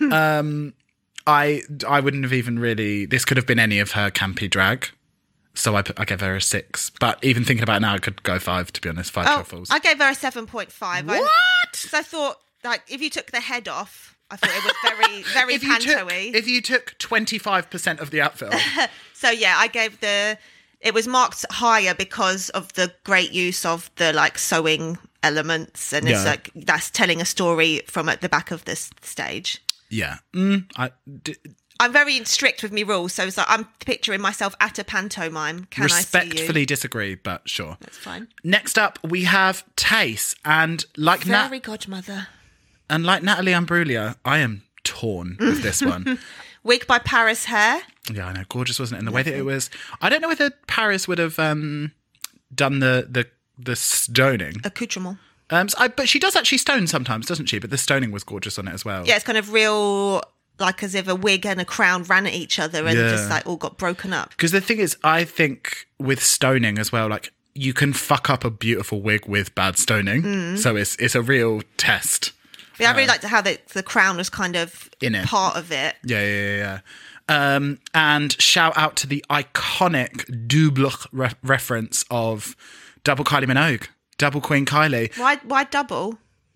um, I, I wouldn't have even really. This could have been any of her campy drag. So I, put, I gave her a six. But even thinking about it now, I could go five, to be honest. Five Oh, truffles. I gave her a seven point five. What? Because I thought, like, if you took the head off, I thought it was very, very if you took, panto-y. if you took twenty-five percent of the outfit off. So, yeah, I gave the... It was marked higher because of the great use of the, like, sewing elements. And it's Yeah. like, that's telling a story from at the back of this stage. Yeah. Mm, I, d- I'm very strict with me rules. So it's like, I'm picturing myself at a pantomime. Can I see respectfully you? disagree, but sure. That's fine. Next up, we have Tace. And like, Nat- Fairy godmother. and like Natalie Imbruglia, I am torn with this one. Wig by Paris Hair. Yeah, I know. Gorgeous, wasn't it? And the way that it was... I don't know whether Paris would have um, done the, the, the stoning. Accoutrement. Um, so I, but she does actually stone sometimes, doesn't she? But the stoning was gorgeous on it as well. Yeah, it's kind of real, like as if a wig and a crown ran at each other and Yeah. just like all got broken up. Because the thing is, I think with stoning as well, like you can fuck up a beautiful wig with bad stoning. Mm. So it's it's a real test. But yeah, I really liked how the, the crown was kind of In it. part of it. Yeah, yeah, yeah. yeah. Um, and shout out to the iconic double re- reference of double Kylie Minogue, double Queen Kylie. Why why double?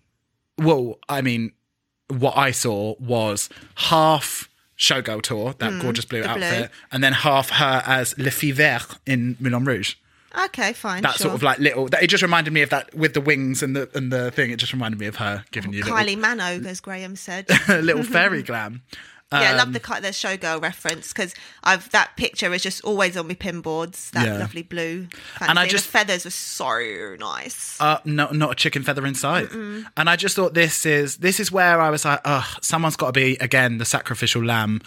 Well, I mean, what I saw was half Showgirl Tour, that gorgeous blue the outfit, blue. and then half her as Le Fille Verte in Moulin Rouge. Okay, fine. That sure. sort of like little. That, it just reminded me of that with the wings and the and the thing. It just reminded me of her giving you Kylie Minogue, as Graham said. little, little fairy glam. Yeah, I love Um, the ki- the showgirl reference because I've that picture is just always on my pin boards. That Yeah. lovely blue, fancy. And I the just- feathers were so nice. Uh, no, not a chicken feather in sight. And I just thought this is this is where I was like, oh, someone's got to be again the sacrificial lamb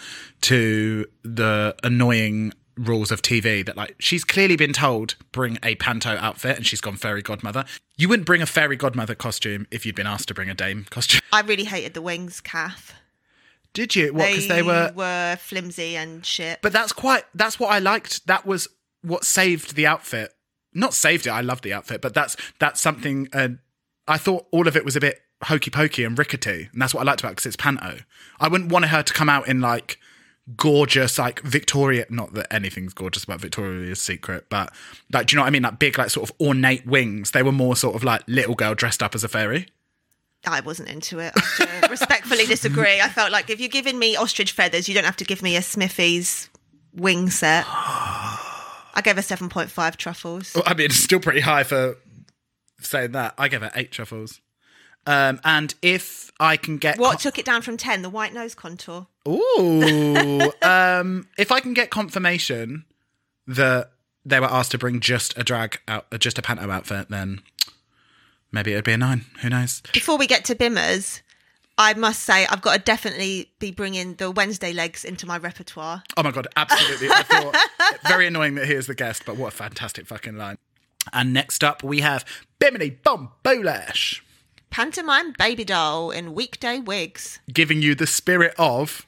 to the annoying rules of T V. That like she's clearly been told bring a panto outfit, and she's gone fairy godmother. You wouldn't bring a fairy godmother costume if you'd been asked to bring a dame costume, I really hated the wings, Kath. did you? What? Because they were. were flimsy and shit. But that's quite. That's what I liked. That was what saved the outfit. Not saved it. I loved the outfit, but that's that's something. Uh, I thought all of it was a bit hokey pokey and rickety, and that's what I liked about it because it's panto. I wouldn't want her to come out in like gorgeous, like Victoria. Not that anything's gorgeous about Victoria's Secret, but like, do you know what I mean? Like big, like sort of ornate wings. They were more sort of like little girl dressed up as a fairy. I wasn't into it. I have to respectfully disagree. I felt like if you're giving me ostrich feathers, you don't have to give me a Smithy's wing set. I gave her seven point five truffles. Well, I mean, it's still pretty high for saying that. I gave it eight truffles. Um, and if I can get What con- took it down from ten? The white nose contour. Ooh. um, if I can get confirmation that they were asked to bring just a drag out, uh, just a panto outfit, then maybe it'd be a nine. Who knows? Before we get to Bimmers, I must say I've got to definitely be bringing the Wednesday legs into my repertoire. Oh my God, absolutely. I thought, very annoying that he is the guest, but what a fantastic fucking line. And next up, we have Bimini Bomb Boulash, Pantomime baby doll in weekday wigs. giving you the spirit of...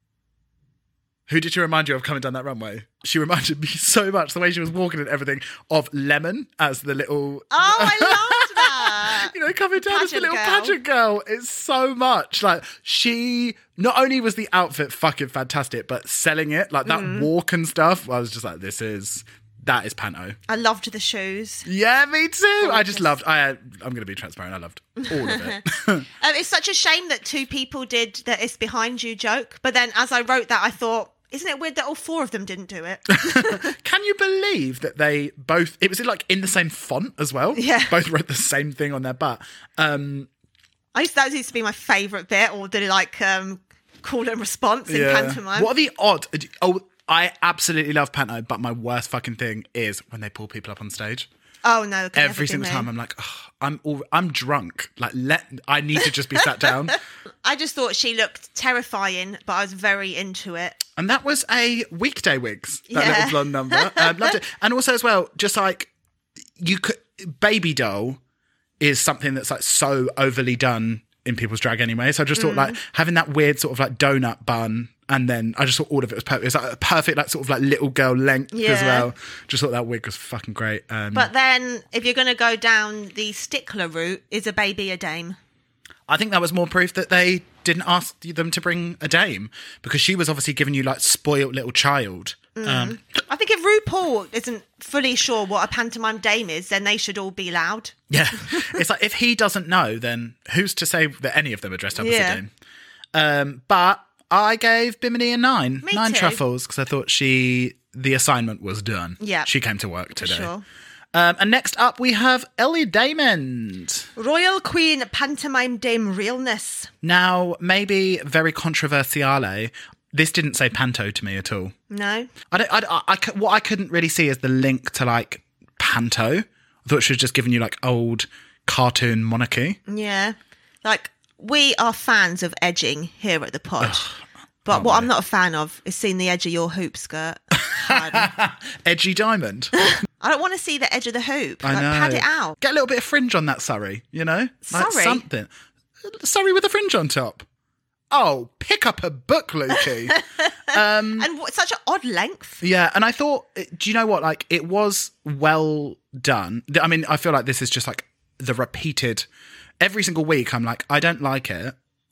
Who did she remind you of coming down that runway? She reminded me so much, the way she was walking and everything, of Lemon as the little... Oh, I loved that. You know, coming down as the Pageant little girl. pageant girl. It's so much. Like, she... Not only was the outfit fucking fantastic, but selling it, like that Mm. walk and stuff, I was just like, this is... That is panto. I loved the shoes. Yeah, me too. I just loved... I, I'm going to be transparent. I loved all of it. Um, it's such a shame that two people did the "it's behind you" joke, but then as I wrote that, I thought, isn't it weird that all four of them didn't do it? Can you believe that they both... It was like in the same font as well. Yeah. Both wrote the same thing on their butt. Um, I used that used to be my favourite bit, or the like um, call and response in pantomime. What are the odd... Oh, I absolutely love panto, but my worst fucking thing is when they pull people up on stage. Oh no! it could never Every be single me. time I'm like, oh, I'm all, I'm drunk. Like, let I need to just be sat down. I just thought she looked terrifying, but I was very into it. And that was a weekday wigs. That Yeah. little blonde number, um, loved it. And also as well, just like you could, baby doll is something that's like so overly done in people's drag anyway. So I just Mm. thought like having that weird sort of like donut bun, and then I just thought all of it was perfect. It was like a perfect like sort of like little girl length as Yeah. well. Just thought that wig was fucking great. Um, But then, if you're going to go down the stickler route, is a baby a dame? I think that was more proof that they didn't ask them to bring a dame, because she was obviously giving you like spoiled little child. Um, I think if RuPaul isn't fully sure what a pantomime dame is, then they should all be loud. yeah, it's like if he doesn't know, then who's to say that any of them are dressed up Yeah. as a dame? Um, but I gave Bimini a nine, Me nine too. truffles, because I thought she the assignment was done. Yeah. she came to work today. Sure. Um, and next up we have Ellie Diamond. Royal Queen Pantomime Dame Realness. Now, maybe very controversiale. This didn't say panto to me at all. No? I don't. I, I, I cou- what I couldn't really see is the link to like panto. I thought she was just giving you like old cartoon monarchy. Yeah. Like, we are fans of edging here at the pod. But aren't what we? I'm not a fan of is seeing the edge of your hoop skirt. Hun. Edgy diamond. I don't want to see the edge of the hoop. I like, know. pad it out. Get a little bit of fringe on that Surrey, you know? Like Surrey? something. Surrey with a fringe on top. Oh, pick up a book, Lukey. And what, such an odd length. Yeah, and I thought, do you know what? Like, it was well done. I mean, I feel like this is just like the repeated. Every single week, I'm like, I don't like it,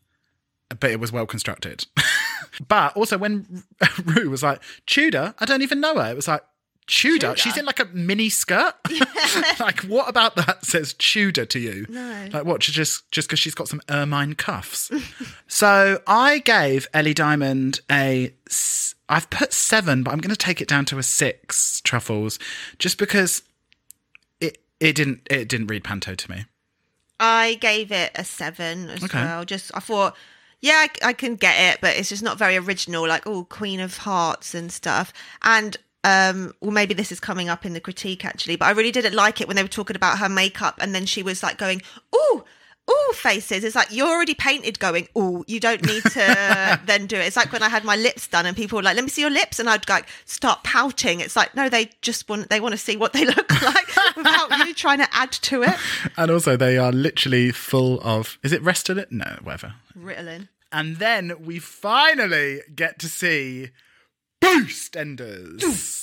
but it was well constructed. But also, when Rue was like, Tudor, I don't even know her. It was like, Tudor? Tudor? She's in like a mini skirt? Like, what about that says Tudor to you? No. Like, what, just just because she's got some ermine cuffs? So I gave Ellie Diamond a... s- I've put seven, but I'm going to take it down to a six, Truffles, just because it it didn't it didn't read panto to me. I gave it a seven as Okay. well. Just, I thought, yeah, I, I can get it, but it's just not very original, like, oh, Queen of Hearts and stuff. And, um, well, maybe this is coming up in the critique, actually, but I really didn't like it when they were talking about her makeup, and then she was, like, going, ooh, ooh, faces. It's like, you're already painted going, ooh, you don't need to then do it. It's like when I had my lips done and people were like, let me see your lips, and I'd, like, start pouting. It's like, no, they just want, they want to see what they look like without you trying to add to it. And also, they are literally full of... Is it Restylane? No, whatever. Ritalin. And then we finally get to see BoostEnders.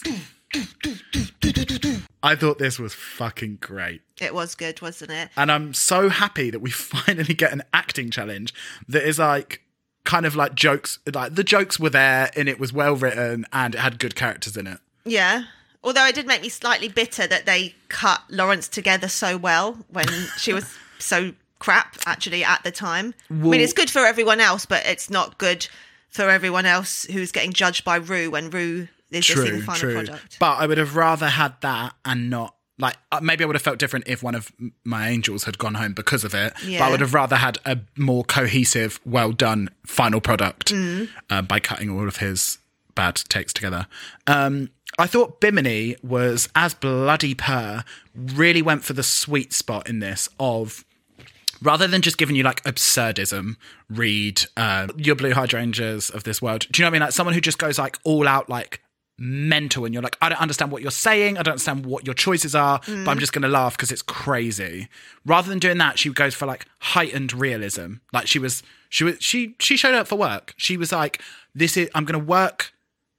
I thought this was fucking great. It was good, wasn't it? And I'm so happy that we finally get an acting challenge that is like kind of like jokes. Like the jokes were there and it was well written and it had good characters in it. Yeah. Although it did make me slightly bitter that they cut Lawrence together so well when she was so crap, actually, at the time. I Well- mean, it's good for everyone else, but it's not good for everyone else who's getting judged by Rue when Rue is just seeing the final true. product. But I would have rather had that and not like uh, maybe I would have felt different if one of m- my angels had gone home because of it. But Yeah. I would have rather had a more cohesive, well done final product Mm. uh, by cutting all of his bad takes together. Um, I thought Bimini was as bloody per. Really went for the sweet spot in this of. Rather than just giving you like absurdism, read uh, your blue hydrangeas of this world. Do you know what I mean? Like someone who just goes like all out like mental and you're like, I don't understand what you're saying. I don't understand what your choices are, but I'm just going to laugh because it's crazy. Rather than doing that, she goes for like heightened realism. Like she was, she was, she, she showed up for work. She was like, this is, I'm going to work.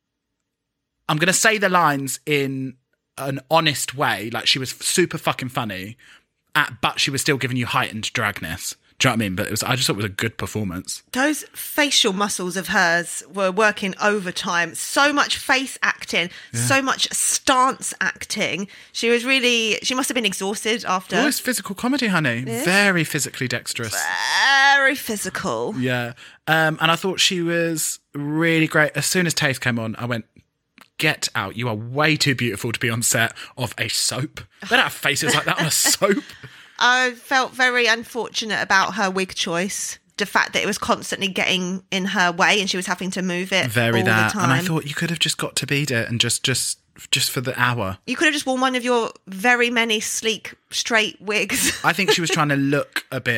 I'm going to say the lines in an honest way. Like she was super fucking funny. At, but she was still giving you heightened dragness. Do you know what I mean? But it was, I just thought it was a good performance. Those facial muscles of hers were working overtime. So much face acting, so much stance acting. She was really, she must have been exhausted after. Oh, it's physical comedy, honey. Very physically dexterous. Very physical. Yeah. Um, and I thought she was really great. As soon as Taste came on, I went, get out. You are way too beautiful to be on set of a soap. They don't have faces like that on a soap. I felt very unfortunate about her wig choice. The fact that it was constantly getting in her way and she was having to move it Very all that. the time. And I thought you could have just got to beat it and just, just, just for the hour. You could have just worn one of your very many sleek, straight wigs. I think she was trying to look a bit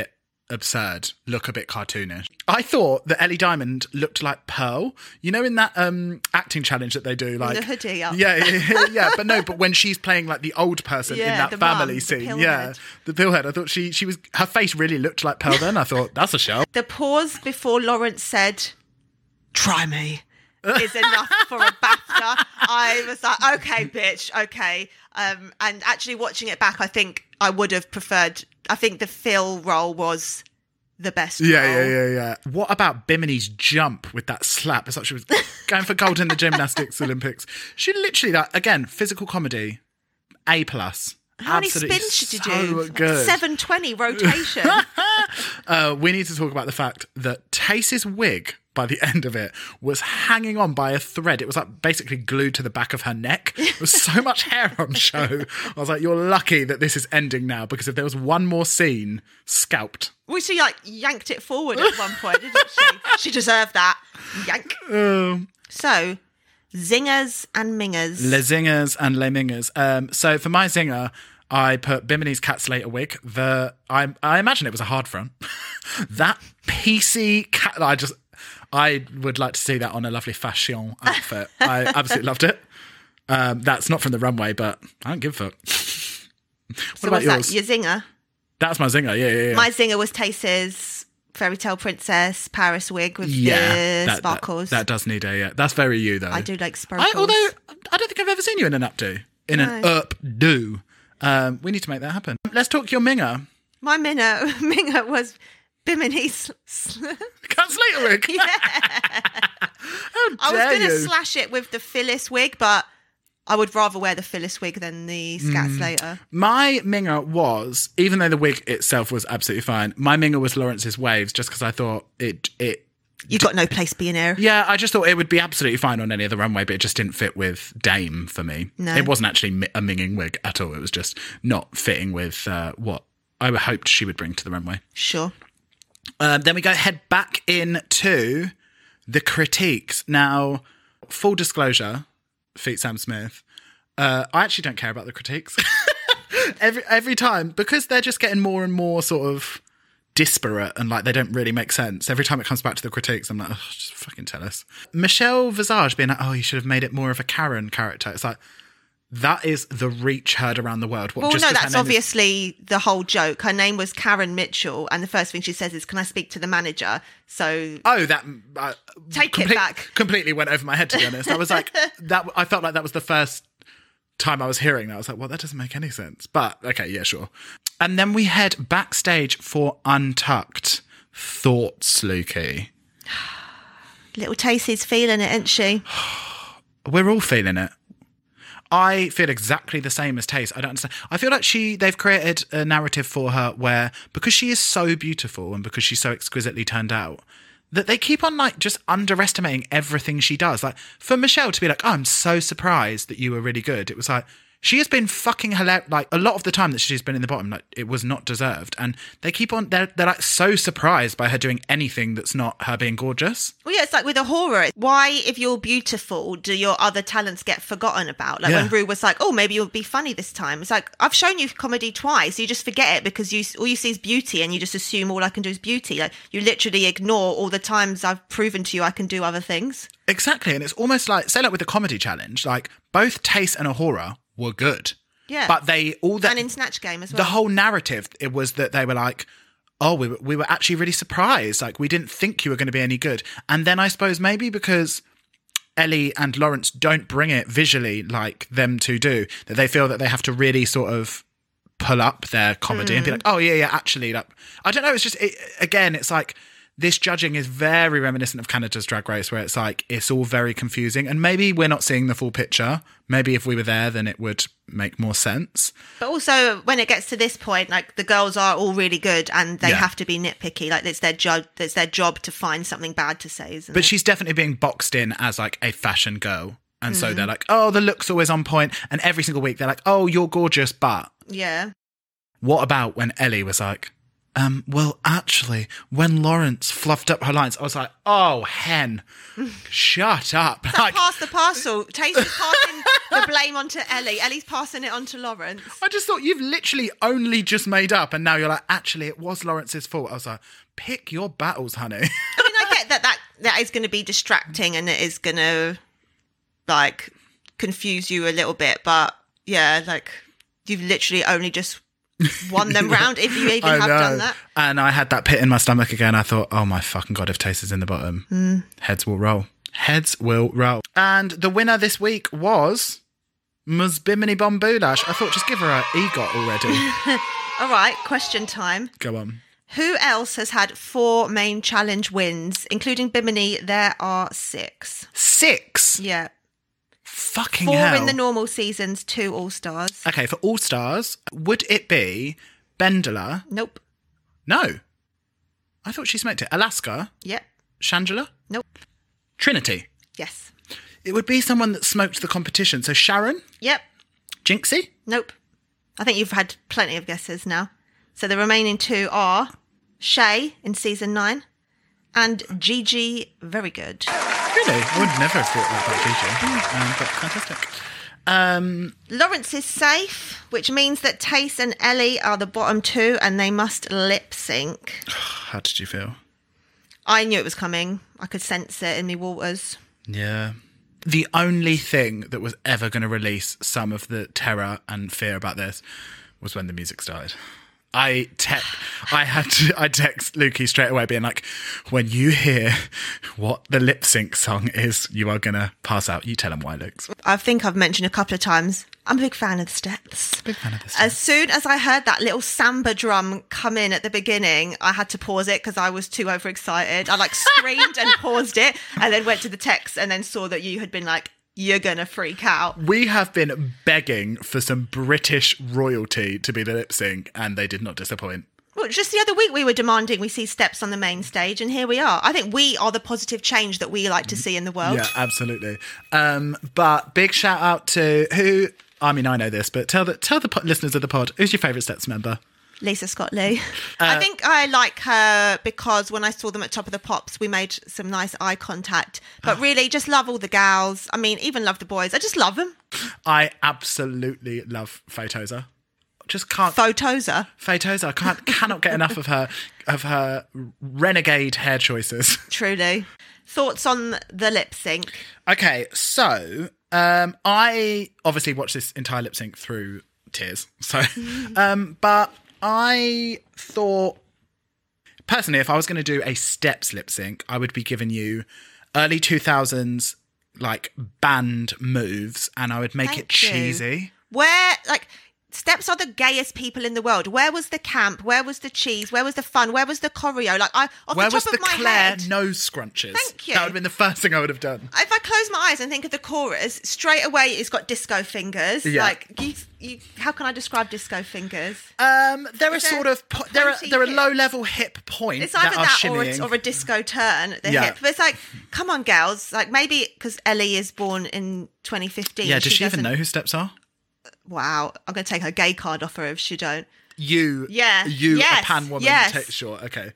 absurd, look a bit cartoonish. I thought that Ellie Diamond looked like Pearl. You know, in that um, acting challenge that they do, like the hoodie up. Yeah, yeah, yeah. But no, but when she's playing like the old person Yeah, in that the family mum, the scene, yeah, pillhead. the pillhead. I thought she she was her face really looked like Pearl. Then I thought that's a show. The pause before Lawrence said, "Try me," is enough for a BAFTA. I was like, okay, bitch, okay. Um, and actually watching it back, I think I would have preferred, I think the Phil role was the best Yeah, role. yeah, yeah, yeah. What about Bimini's jump with that slap? It's like she was going for gold in the gymnastics Olympics. She literally, like, again, physical comedy, A plus. How many Absolutely spins did you so do? Good. seven twenty rotation. Uh, we need to talk about the fact that Tace's wig, by the end of it, was hanging on by a thread. It was like basically glued to the back of her neck. There was so much hair on show. I was like, you're lucky that this is ending now, because if there was one more scene, scalped. Well, she like yanked it forward at one point, didn't she? She deserved that. Yank. Um, So, zingers and mingers. Les zingers and les mingers. Um, so for my zinger, I put Bimini's Cat Slater wig. The I I imagine it was a hard front. That P C cat. I just I would like to see that on a lovely fashion outfit. I absolutely loved it. Um, that's not from the runway, but I don't give a fuck. What so about what's yours? that? Your zinger? That's my zinger. Yeah, yeah, yeah. My zinger was Tace's Fairy Tale Princess Paris wig with yeah, the that, sparkles. That, that does need a. Yeah, that's very you though. I do like sparkles. I, although I don't think I've ever seen you in an updo. In an No. updo. Um, we need to make that happen. Let's talk your minger. My minner, minger was Bimini's. Cat Slater wig. Yeah. How I was dare going to you? slash it with the Phyllis wig, but I would rather wear the Phyllis wig than the Scat Mm. Slater. My minger was, even though the wig itself was absolutely fine, my minger was Lawrence's waves, just because I thought it it. You've got no place being here. Yeah, I just thought it would be absolutely fine on any other runway, but it just didn't fit with Dame for me. No. It wasn't actually mi- a minging wig at all. It was just not fitting with uh, what I hoped she would bring to the runway. Sure. Um, then we go head back into the critiques. Now, full disclosure, Feet Sam Smith, uh, I actually don't care about the critiques. every every time, because they're just getting more and more sort of disparate and like they don't really make sense. Every time it comes back to the critiques, I'm like, oh, just fucking tell us. Michelle Visage being like, oh, you should have made it more of a Karen character. It's like, that is the reach heard around the world. What, Well, just no, 'cause her that's name is- obviously the whole joke. Her name was Karen Mitchell, and the first thing she says is, "Can I speak to the manager?" So Oh, that uh, Take it complete- back. Completely went over my head. To be honest, I was like, that. I felt like that was the first time I was hearing that. I was like, well, that doesn't make any sense. But okay, yeah, sure. And then we head backstage for Untucked. Thoughts, Lukey? little Tacey's feeling it, isn't she? We're all feeling it. I feel exactly the same as Tace. I don't understand. I feel like she they've created a narrative for her where, because she is so beautiful and because she's so exquisitely turned out, that they keep on like just underestimating everything she does. Like for Michelle to be like, oh, I'm so surprised that you were really good. It was like, she has been fucking hilarious. Like a lot of the time that she's been in the bottom, like it was not deserved. And they keep on, they're, they're like so surprised by her doing anything that's not her being gorgeous. Well, yeah, it's like with a horror. Why, if you're beautiful, do your other talents get forgotten about? Like Yeah. when Rue was like, "Oh, maybe you'll be funny this time." It's like, I've shown you comedy twice. You just forget it because you all you see is beauty, and you just assume all I can do is beauty. Like you literally ignore all the times I've proven to you I can do other things. Exactly. And it's almost like, say like with the comedy challenge, like both Tace and Ahura were good. Yeah. But they all that And in Snatch Game as well. the whole narrative, it was that they were like, oh, we were, we were actually really surprised. Like, we didn't think you were going to be any good. And then I suppose maybe because Ellie and Lawrence don't bring it visually like them two do, that they feel that they have to really sort of pull up their comedy Mm. and be like, oh, yeah, yeah, actually, like, I don't know. It's just, it, again, it's like, this judging is very reminiscent of Canada's Drag Race, where it's like, it's all very confusing. And maybe we're not seeing the full picture. Maybe if we were there, then it would make more sense. But also, when it gets to this point, like the girls are all really good, and they Yeah. have to be nitpicky. Like it's their job. It's their job to find something bad to say. Isn't But it? she's definitely being boxed in as like a fashion girl. And so Mm. they're like, oh, the look's always on point. And every single week they're like, oh, you're gorgeous, but yeah. what about when Ellie was like, Um, well, actually, when Lawrence fluffed up her lines, I was like, oh, hen, shut up. Like, pass the parcel. Tasty's passing the blame onto Ellie. Ellie's passing it on to Lawrence. I just thought you've literally only just made up, and now you're like, actually, it was Lawrence's fault. I was like, pick your battles, honey. I mean, I get that that, that is going to be distracting and it is going to, like, confuse you a little bit. But, yeah, like, you've literally only just won them round, if you even I have know. done that. And I had that pit in my stomach again. I thought, oh my fucking God, if Taste is in the bottom, Mm. heads will roll. Heads will roll. And the winner this week was Musbimini Bombulash. I thought, just give her an EGOT already. All right, question time. Go on. Who else has had four main challenge wins, including Bimini? There are six. Six? Yeah. Fucking Four hell. in the normal seasons, two All-Stars. Okay, for All Stars, would it be Bendela? Nope. No. I thought she smoked it. Alaska? Yep. Shangela? Nope. Trinity? Yes. It would be someone that smoked the competition. So Sharon? Yep. Jinxie? Nope. I think you've had plenty of guesses now. So the remaining two are Shay in season nine and Gigi Very Good. Really? I would never have thought that about Gigi. Um, but fantastic. Um, Lawrence is safe, which means that Tace and Ellie are the bottom two and they must lip sync. how did you feel? I knew it was coming. I could sense it in me waters. Yeah. The only thing that was ever going to release some of the terror and fear about this was when the music started. I te- I had to, I text Lukey straight away being like, when you hear what the lip sync song is, you are going to pass out. You tell them why, Luke. I think I've mentioned a couple of times, I'm a big fan of the steps. Big fan of the As steps. soon as I heard that little samba drum come in at the beginning, I had to pause it because I was too overexcited. I like screamed and paused it and then went to the text and then saw that you had been like, you're going to freak out. We have been begging for some British royalty to be the lip sync, and they did not disappoint. Well, just the other week we were demanding we see steps on the main stage, and here we are. I think we are the positive change that we like to see in the world. Yeah, absolutely. Um, but big shout out to who, I mean, I know this, but tell the tell the po- listeners of the pod, who's your favourite Steps member? Lisa Scott Lee. Uh, I think I like her because when I saw them at Top of the Pops, we made some nice eye contact. But really, just love all the gals. I mean, even love the boys. I just love them. I absolutely love Photosa. Just can't. Photosa. Photosa. I can't, cannot get enough of her of her renegade hair choices. Truly. Thoughts on the lip sync? Okay, so um, I obviously watched this entire lip sync through tears. So, um, but I thought personally, if I was going to do a Steps lip sync, I would be giving you early two thousands like band moves, and I would make Thank it you. cheesy. Where, like, Steps are the gayest people in the world. Where was the camp? Where was the cheese? Where was the fun? Where was the choreo? Like, I off Where the was top the of my Claire head, nose scrunches? Thank you. That would have been the first thing I would have done. if I close my eyes and think of the chorus, straight away it's got disco fingers. Yeah. Like, you, you, how can I describe disco fingers? Um, there are Is there sort of po- there are pointy there are hip? low level hip points It's either that are that, or, it's, shimmying. or a disco turn at the Yeah. hip. But it's like, come on, girls. Like, maybe because Ellie is born in twenty fifteen. Yeah, does she, even doesn't- know who Steps are? Wow, I'm going to take her gay card off her if she don't. You, Yeah. you, Yes. a pan woman. Yes. Take, sure, okay.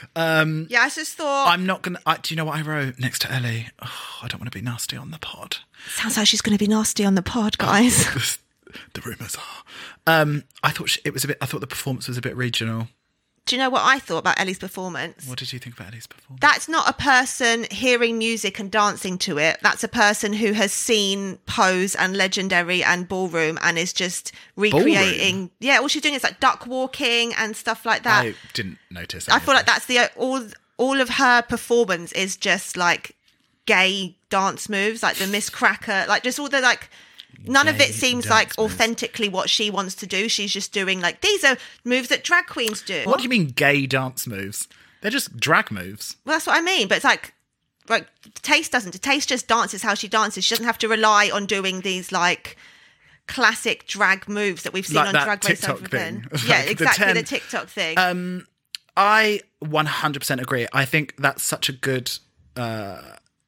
Um, Yeah, I just thought... I'm not gonna. I, do you know what I wrote next to Ellie? Oh, I don't want to be nasty on the pod. Sounds like she's going to be nasty on the pod, guys. The rumours are. Um, I thought she, it was a bit. I thought the performance was a bit regional. Do you know what I thought about Ellie's performance? What did you think about Ellie's performance? That's not a person hearing music and dancing to it. That's a person who has seen Pose and Legendary and Ballroom and is just recreating. Ballroom? Yeah, all she's doing is like duck walking and stuff like that. I didn't notice. I any feel of like this. that's the all. All of her performance is just like gay dance moves, like the Miss Cracker, like just all the like. None of Gay it seems dance like moves. authentically what she wants to do. She's just doing like these are moves that drag queens do. What do you mean, gay dance moves? They're just drag moves. Well, that's what I mean. But it's like, like Taste doesn't. Taste just dances how she dances. She doesn't have to rely on doing these like classic drag moves that we've seen Like on that Drag Race TikTok over thing. again. Like Yeah, the exactly. The, ten- TikTok thing. Um, I one hundred percent agree. I think that's such a good. Uh,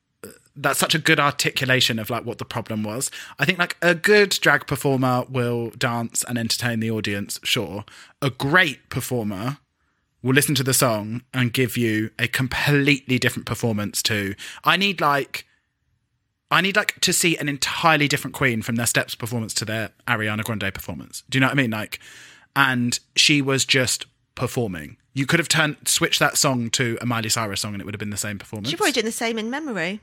that's such a good articulation of like what the problem was. I think like a good drag performer will dance and entertain the audience, sure. A great performer will listen to the song and give you a completely different performance to. I need like, I need like to see an entirely different Queen from their Steps performance to their Ariana Grande performance. Do you know what I mean? Like, and she was just performing. You could have turned switched that song to a Miley Cyrus song and it would have been the same performance. She probably did the same in memory.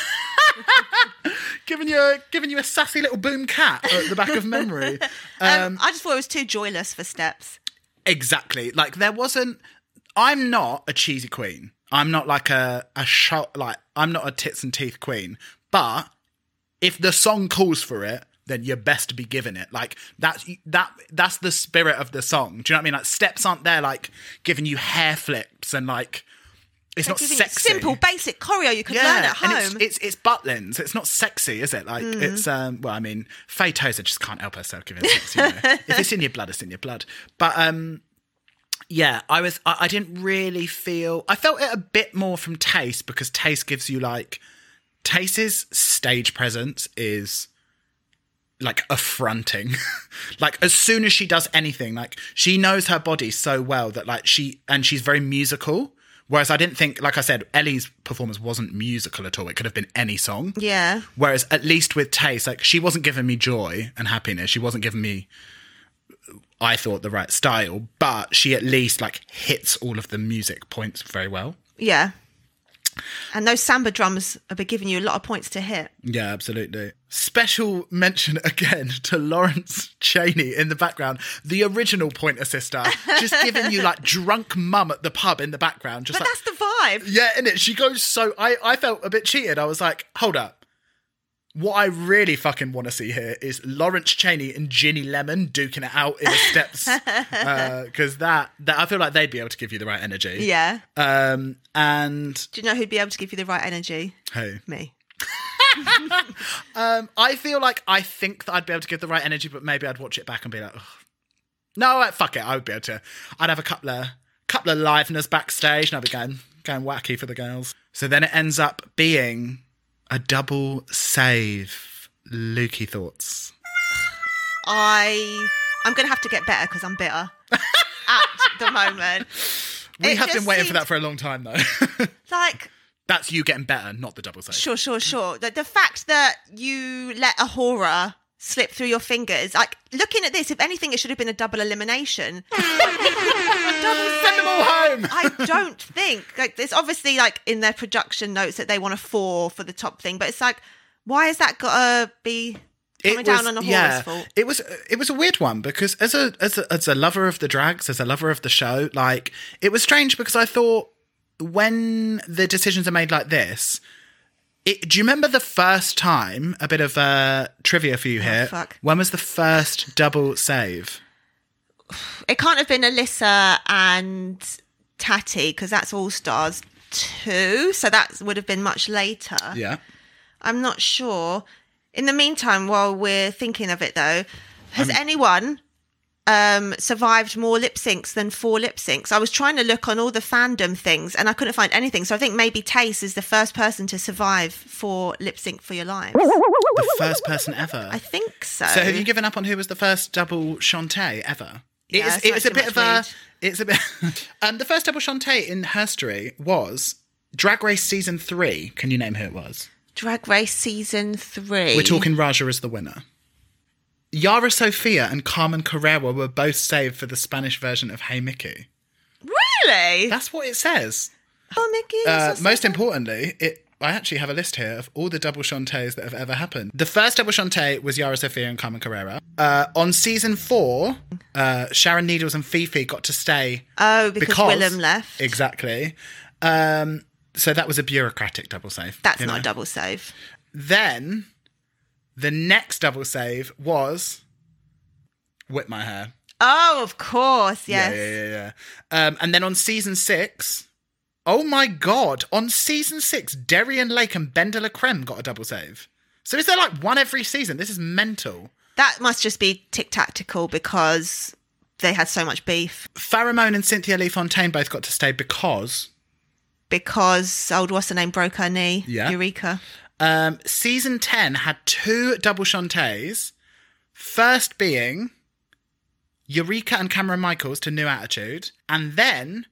Giving you a, giving you a sassy little boom cat at the back of memory. Um, Um, I just thought it was too joyless for Steps. Exactly. Like there wasn't. I'm not a cheesy queen. I'm not like a a show. Like I'm not a tits and teeth queen. But if the song calls for it, then you're best to be given it. Like that's that. That's the spirit of the song. Do you know what I mean? Like Steps aren't there like giving you hair flips and like. It's They're not giving sexy. Simple, basic choreo you can learn at home. And it's, it's it's Butlins. It's not sexy, is it? Like Mm. it's um. Well, I mean, Faye Tozer just can't help herself giving sex. You know? If it's in your blood, it's in your blood. But um, yeah, I was. I, I didn't really feel. I felt it a bit more from Taste because Taste gives you like Taste's stage presence is like affronting. Like as soon as she does anything, like she knows her body so well that like she and she's very musical. Whereas I didn't think, like I said, Ellie's performance wasn't musical at all. It could have been any song. Yeah. Whereas at least with Taste, like she wasn't giving me joy and happiness. She wasn't giving me, I thought, the right style. But she at least like hits all of the music points very well. Yeah. And those samba drums have been giving you a lot of points to hit. Yeah, absolutely. Special mention again to Lawrence Chaney in the background, the original Pointer Sister, just giving you like drunk mum at the pub in the background. Just But like, that's the vibe. yeah, innit? She goes so... I, I felt a bit cheated. I was like, hold up. What I really fucking want to see here is Lawrence Chaney and Ginny Lemon duking it out in the Steps. Because uh, that, that, I feel like they'd be able to give you the right energy. Yeah. Um, and... Do you know who'd be able to give you the right energy? Who? Me. um, I feel like I think that I'd be able to give the right energy, but maybe I'd watch it back and be like, ugh. No, like, fuck it. I would be able to. I'd have a couple of couple of liveners backstage and I'd be going, going wacky for the girls. So then it ends up being a double save. Lukey thoughts? I, I'm going to have to get better because I'm bitter at the moment. We It have been just waiting for seemed that for a long time, though. Like... That's you getting better, not the double save. Sure, sure, sure. The, the fact that you let a horror slip through your fingers, like looking at this, if anything, it should have been a double elimination. Double send them all home. I don't think like there's obviously like in their production notes that they want a four for the top thing, but it's like, why has that got to be coming down on a horror's yeah, fault? It was it was a weird one because as a as a as a lover of the drags, as a lover of the show, like it was strange because I thought. When the decisions are made like this, it, do you remember the first time, a bit of uh, trivia for you Oh, here, fuck. when was the first double save? It can't have been Alyssa and Tatty because that's All Stars two, so that would have been much later. Yeah. I'm not sure. In the meantime, while we're thinking of it though, has anyone um, survived more lip syncs than four lip syncs? I was trying to look on all the fandom things and I couldn't find anything. So I think maybe Tace is the first person to survive four lip sync for your lives. The first person ever. I think so. So have you given up on who was the first double Shantae ever? Yeah, it is, it's it not was a too bit much of a. weed. It's a bit. um, the first double Shantae in history was Drag Race season three. Can you name who it was? Drag Race season three. We're talking Raja as the winner. Yara Sofia and Carmen Carrera were both saved for the Spanish version of Hey Mickey. Really? That's what it says. Oh, Mickey. Uh, so most sad. importantly, it. I actually have a list here of all the double Shantaes that have ever happened. The first double Shantae was Yara Sofia and Carmen Carrera. Uh, on season four, uh, Sharon Needles and Fifi got to stay. Oh, because, Willem left. Exactly. Um, so that was a bureaucratic double save. That's you not know? a double save. Then the next double save was Whip My Hair. Oh, of course, yes. Yeah, yeah, yeah. yeah. Um, and then on season six, oh my God, on season six, Darian Lake and Ben de la Creme got a double save. So is there like one every season? This is mental. That must just be tic-tactical because they had so much beef. Pheromone and Cynthia Lee Fontaine both got to stay because... Because, old what's her name, broke her knee. Yeah. Eureka. Um, season ten had two double Shantaes. First being Eureka and Cameron Michaels to New Attitude. And then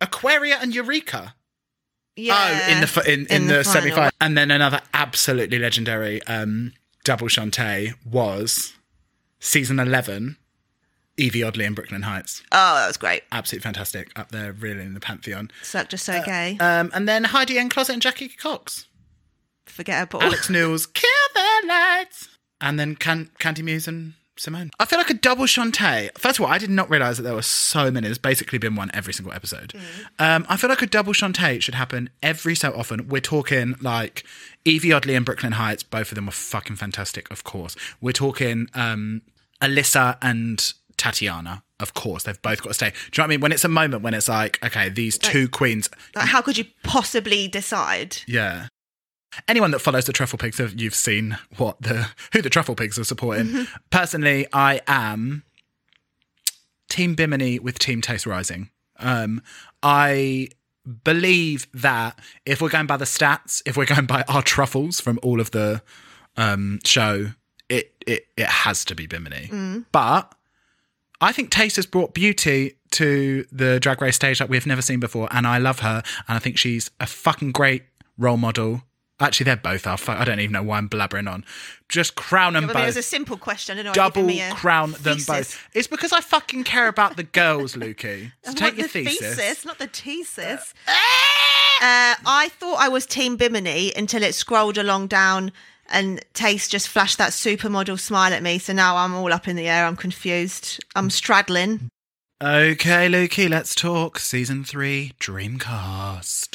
Aquaria and Eureka. Yeah. Oh, in the in, in, In the, the final. semi-final. And then another absolutely legendary um, double Shantae was season eleven, Evie Oddly in Brooklyn Heights. Oh, that was great. Absolutely fantastic. Up there, really in the pantheon. So just so gay. Um, and then Heidi N. Closet and Jackie Cox. Forgettable. Alex Newell's Kill the Lights. And then Can- Candy Muse and Simone. I feel like a double Shantae. First of all, I did not realise that there were so many. There's basically been one every single episode. Mm. Um, I feel like a double Shantae should happen every so often. We're talking like Evie Oddly and Brooklyn Heights. Both of them were fucking fantastic, of course. We're talking um, Alyssa and Tatiana, of course. They've both got to stay. Do you know what I mean? When it's a moment when it's like, okay, these two like, queens. Like, how could you possibly decide? Yeah. Anyone that follows the Truffle Pigs, you've seen what the who the Truffle Pigs are supporting. Mm-hmm. Personally, I am Team Bimini with Team Taste Rising. Um, I believe that if we're going by the stats, if we're going by our truffles from all of the um, show, it, it it has to be Bimini. Mm. But I think Taste has brought beauty to the Drag Race stage like we've never seen before, and I love her, and I think she's a fucking great role model. Actually, they're both are. I don't even know why I'm blabbering on. Just crown them Yeah, both. it was a simple question. I don't know. Double me a crown thesis. them both. It's because I fucking care about the girls, Lukey. So I take want your the thesis. not the thesis. Uh, I thought I was Team Bimini until it scrolled along down and Taste just flashed that supermodel smile at me. So now I'm all up in the air. I'm confused. I'm straddling. Okay, Lukey, let's talk season three Dreamcast.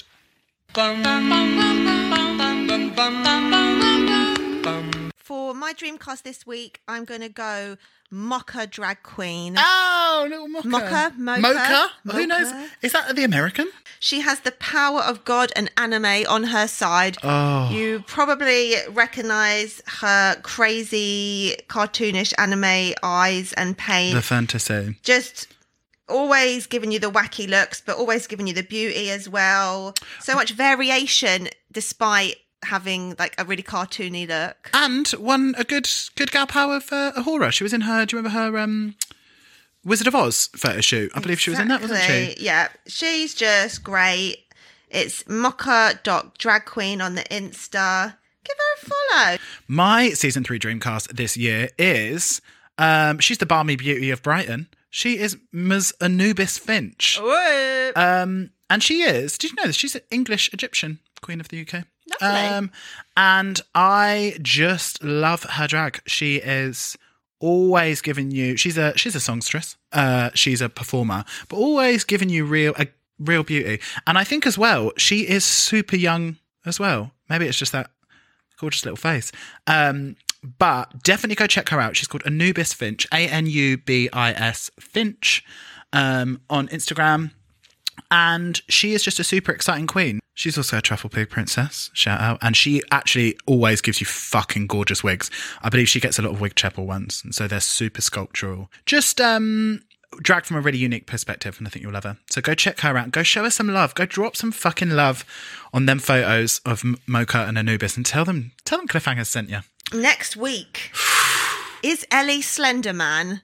For my Dreamcast this week, I'm going to go Mocha Drag Queen. Oh, little Mocha. Mocha, Mocha. Mocha? Mocha. Who knows? Is that the American? She has the power of God and anime on her side. Oh. You probably recognise her crazy, cartoonish anime eyes and paint. The fantasy. Just always giving you the wacky looks, but always giving you the beauty as well. So much variation despite having like a really cartoony look. And won a good good gal power for Ahura. She was in her, do you remember her um, Wizard of Oz photo shoot? I believe she was in that, wasn't she? Yeah, she's just great. It's mocha.drag queen on the Insta. Give her a follow. My season three Dreamcast this year is, um, she's the balmy beauty of Brighton. She is Ms Anubis Finch. Whoa. Um, and she is, did you know this? She's an English Egyptian Queen of the U K. Lovely. Um, and I just love her drag. She is always giving you, she's a she's a songstress, uh, she's a performer, but always giving you real a real beauty. And I think as well, she is super young as well. Maybe it's just that gorgeous little face. Um, but definitely go check her out. She's called Anubis Finch, A N U B I S Finch, um, on Instagram. And she is just a super exciting queen. She's also a Truffle Pig princess, shout out. And she actually always gives you fucking gorgeous wigs. I believe she gets a lot of wig chapel ones, and so they're super sculptural. Just um, dragged from a really unique perspective, and I think you'll love her. So go check her out. Go show her some love. Go drop some fucking love on them photos of M- Mocha and Anubis, and tell them, tell them Cliffhanger sent you. Next week is Ellie Slenderman.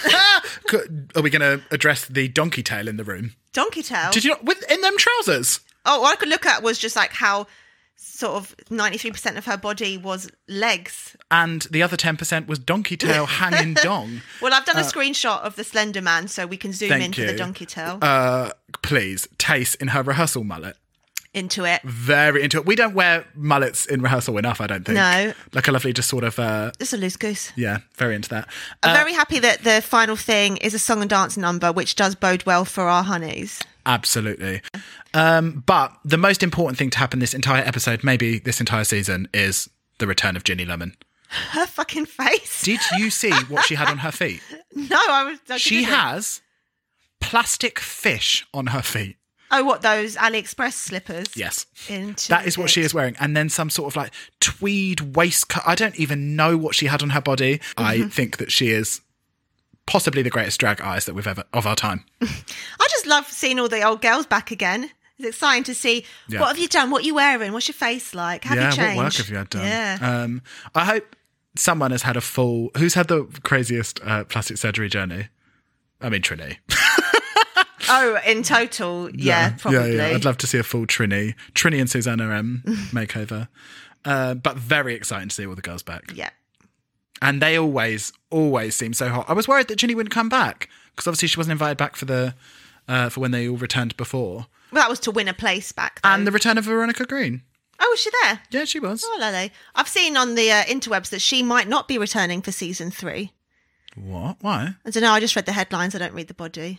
Are we going to address the donkey tail in the room? Donkey tail? Did you not, with, in them trousers? Oh, what I could look at was just like how sort of ninety-three percent of her body was legs. And the other ten percent was donkey tail hanging dong. Well, I've done a Uh, screenshot of the Slender Man, so we can zoom Thank into you. the donkey tail. Uh, please, Tace in her rehearsal mullet. into it. Very into it. We don't wear mullets in rehearsal enough, I don't think. No. Like a lovely just sort of, uh, It's a loose goose. yeah, very into that. I'm Uh, very happy that the final thing is a song and dance number, which does bode well for our honeys. Absolutely. Um, but the most important thing to happen this entire episode, maybe this entire season, is the return of Ginny Lemon. Her fucking face. Did you see what she had on her feet? No, I was. I She didn't. has plastic fish on her feet. Oh, what, those AliExpress slippers? Yes. Into That is what it. she is wearing. And then some sort of like tweed waistcoat. I don't even know what she had on her body. I think that she is possibly the greatest drag artist that we've ever, of our time. I just love seeing all the old girls back again. It's exciting to see. Yeah. What have you done? What are you wearing? What's your face like? Have yeah, you changed? what work have you had done? Yeah. Um, I hope someone has had a full... Who's had the craziest uh, plastic surgery journey? I mean, Trinny. Oh, in total, yeah, probably. Yeah, yeah. I'd love to see a full Trini, Trini and Susanna M makeover. Uh, but very exciting to see all the girls back. Yeah. And they always, always seem so hot. I was worried that Ginny wouldn't come back because obviously she wasn't invited back for the uh, for when they all returned before. Well, that was to win a place back, though. And the return of Veronica Green. Oh, was she there? Yeah, she was. Oh, lolly. I've seen on the uh, interwebs that she might not be returning for season three. What? Why? I don't know. I just read the headlines. I don't read the body.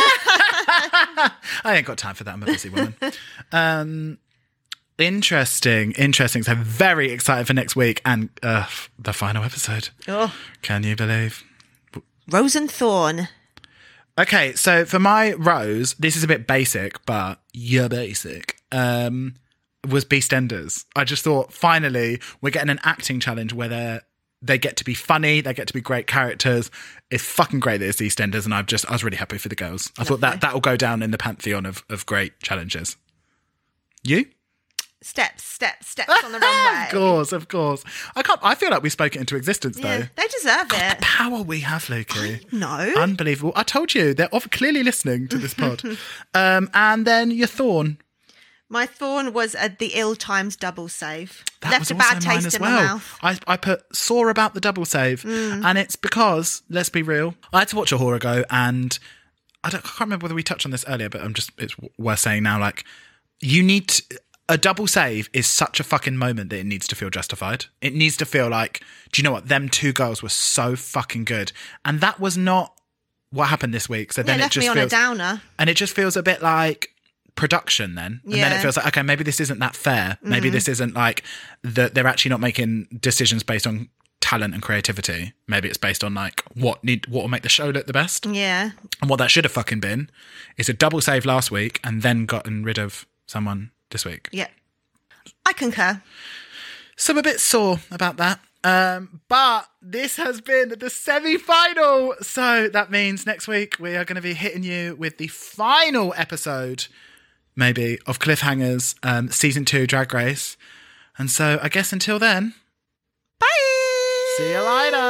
I ain't got time for that. I'm a busy woman. um, interesting. Interesting. So very excited for next week and uh, the final episode. Oh. Can you believe? Rose and Thorn. Okay, so for my Rose, this is a bit basic, but you're basic. Um, was BeastEnders. I just thought, finally, we're getting an acting challenge where they're they get to be funny, they get to be great characters. It's fucking great that it's EastEnders, and I've just I was really happy for the girls. I Lovely. thought that that will go down in the pantheon of of great challenges. You? Steps, steps, steps on the runway. Of course, of course. I can't. I feel like we spoke it into existence, yeah, though. They deserve God, it. The power we have, Lukey. No, unbelievable. I told you they're clearly listening to this pod. um, and then your Thorn. My Thorn was uh, the ill times double save. That Left was a bad also mine taste as in well. my mouth. I, I put sore about the double save, Mm. and it's because, let's be real, I had to watch Ahura go, and I, don't, I can't remember whether we touched on this earlier, but I'm just it's worth saying now. Like, you need to, a double save is such a fucking moment that it needs to feel justified. It needs to feel like, do you know what? Them two girls were so fucking good, and that was not what happened this week. So Yeah, then it it left just me on feels, a downer. and it just feels a bit like production then, and Yeah. then it feels like, okay, maybe this isn't that fair. Maybe Mhm. this isn't like that they're actually not making decisions based on talent and creativity. Maybe it's based on like what need what will make the show look the best. Yeah. And what that should have fucking been is a double save last week and then gotten rid of someone this week. Yeah. I concur. So I'm a bit sore about that. Um, but this has been the semi-final. So that means next week we are going to be hitting you with the final episode, maybe, of Cliffhangers, um, season two Drag Race. And so I guess until then, bye. See you later.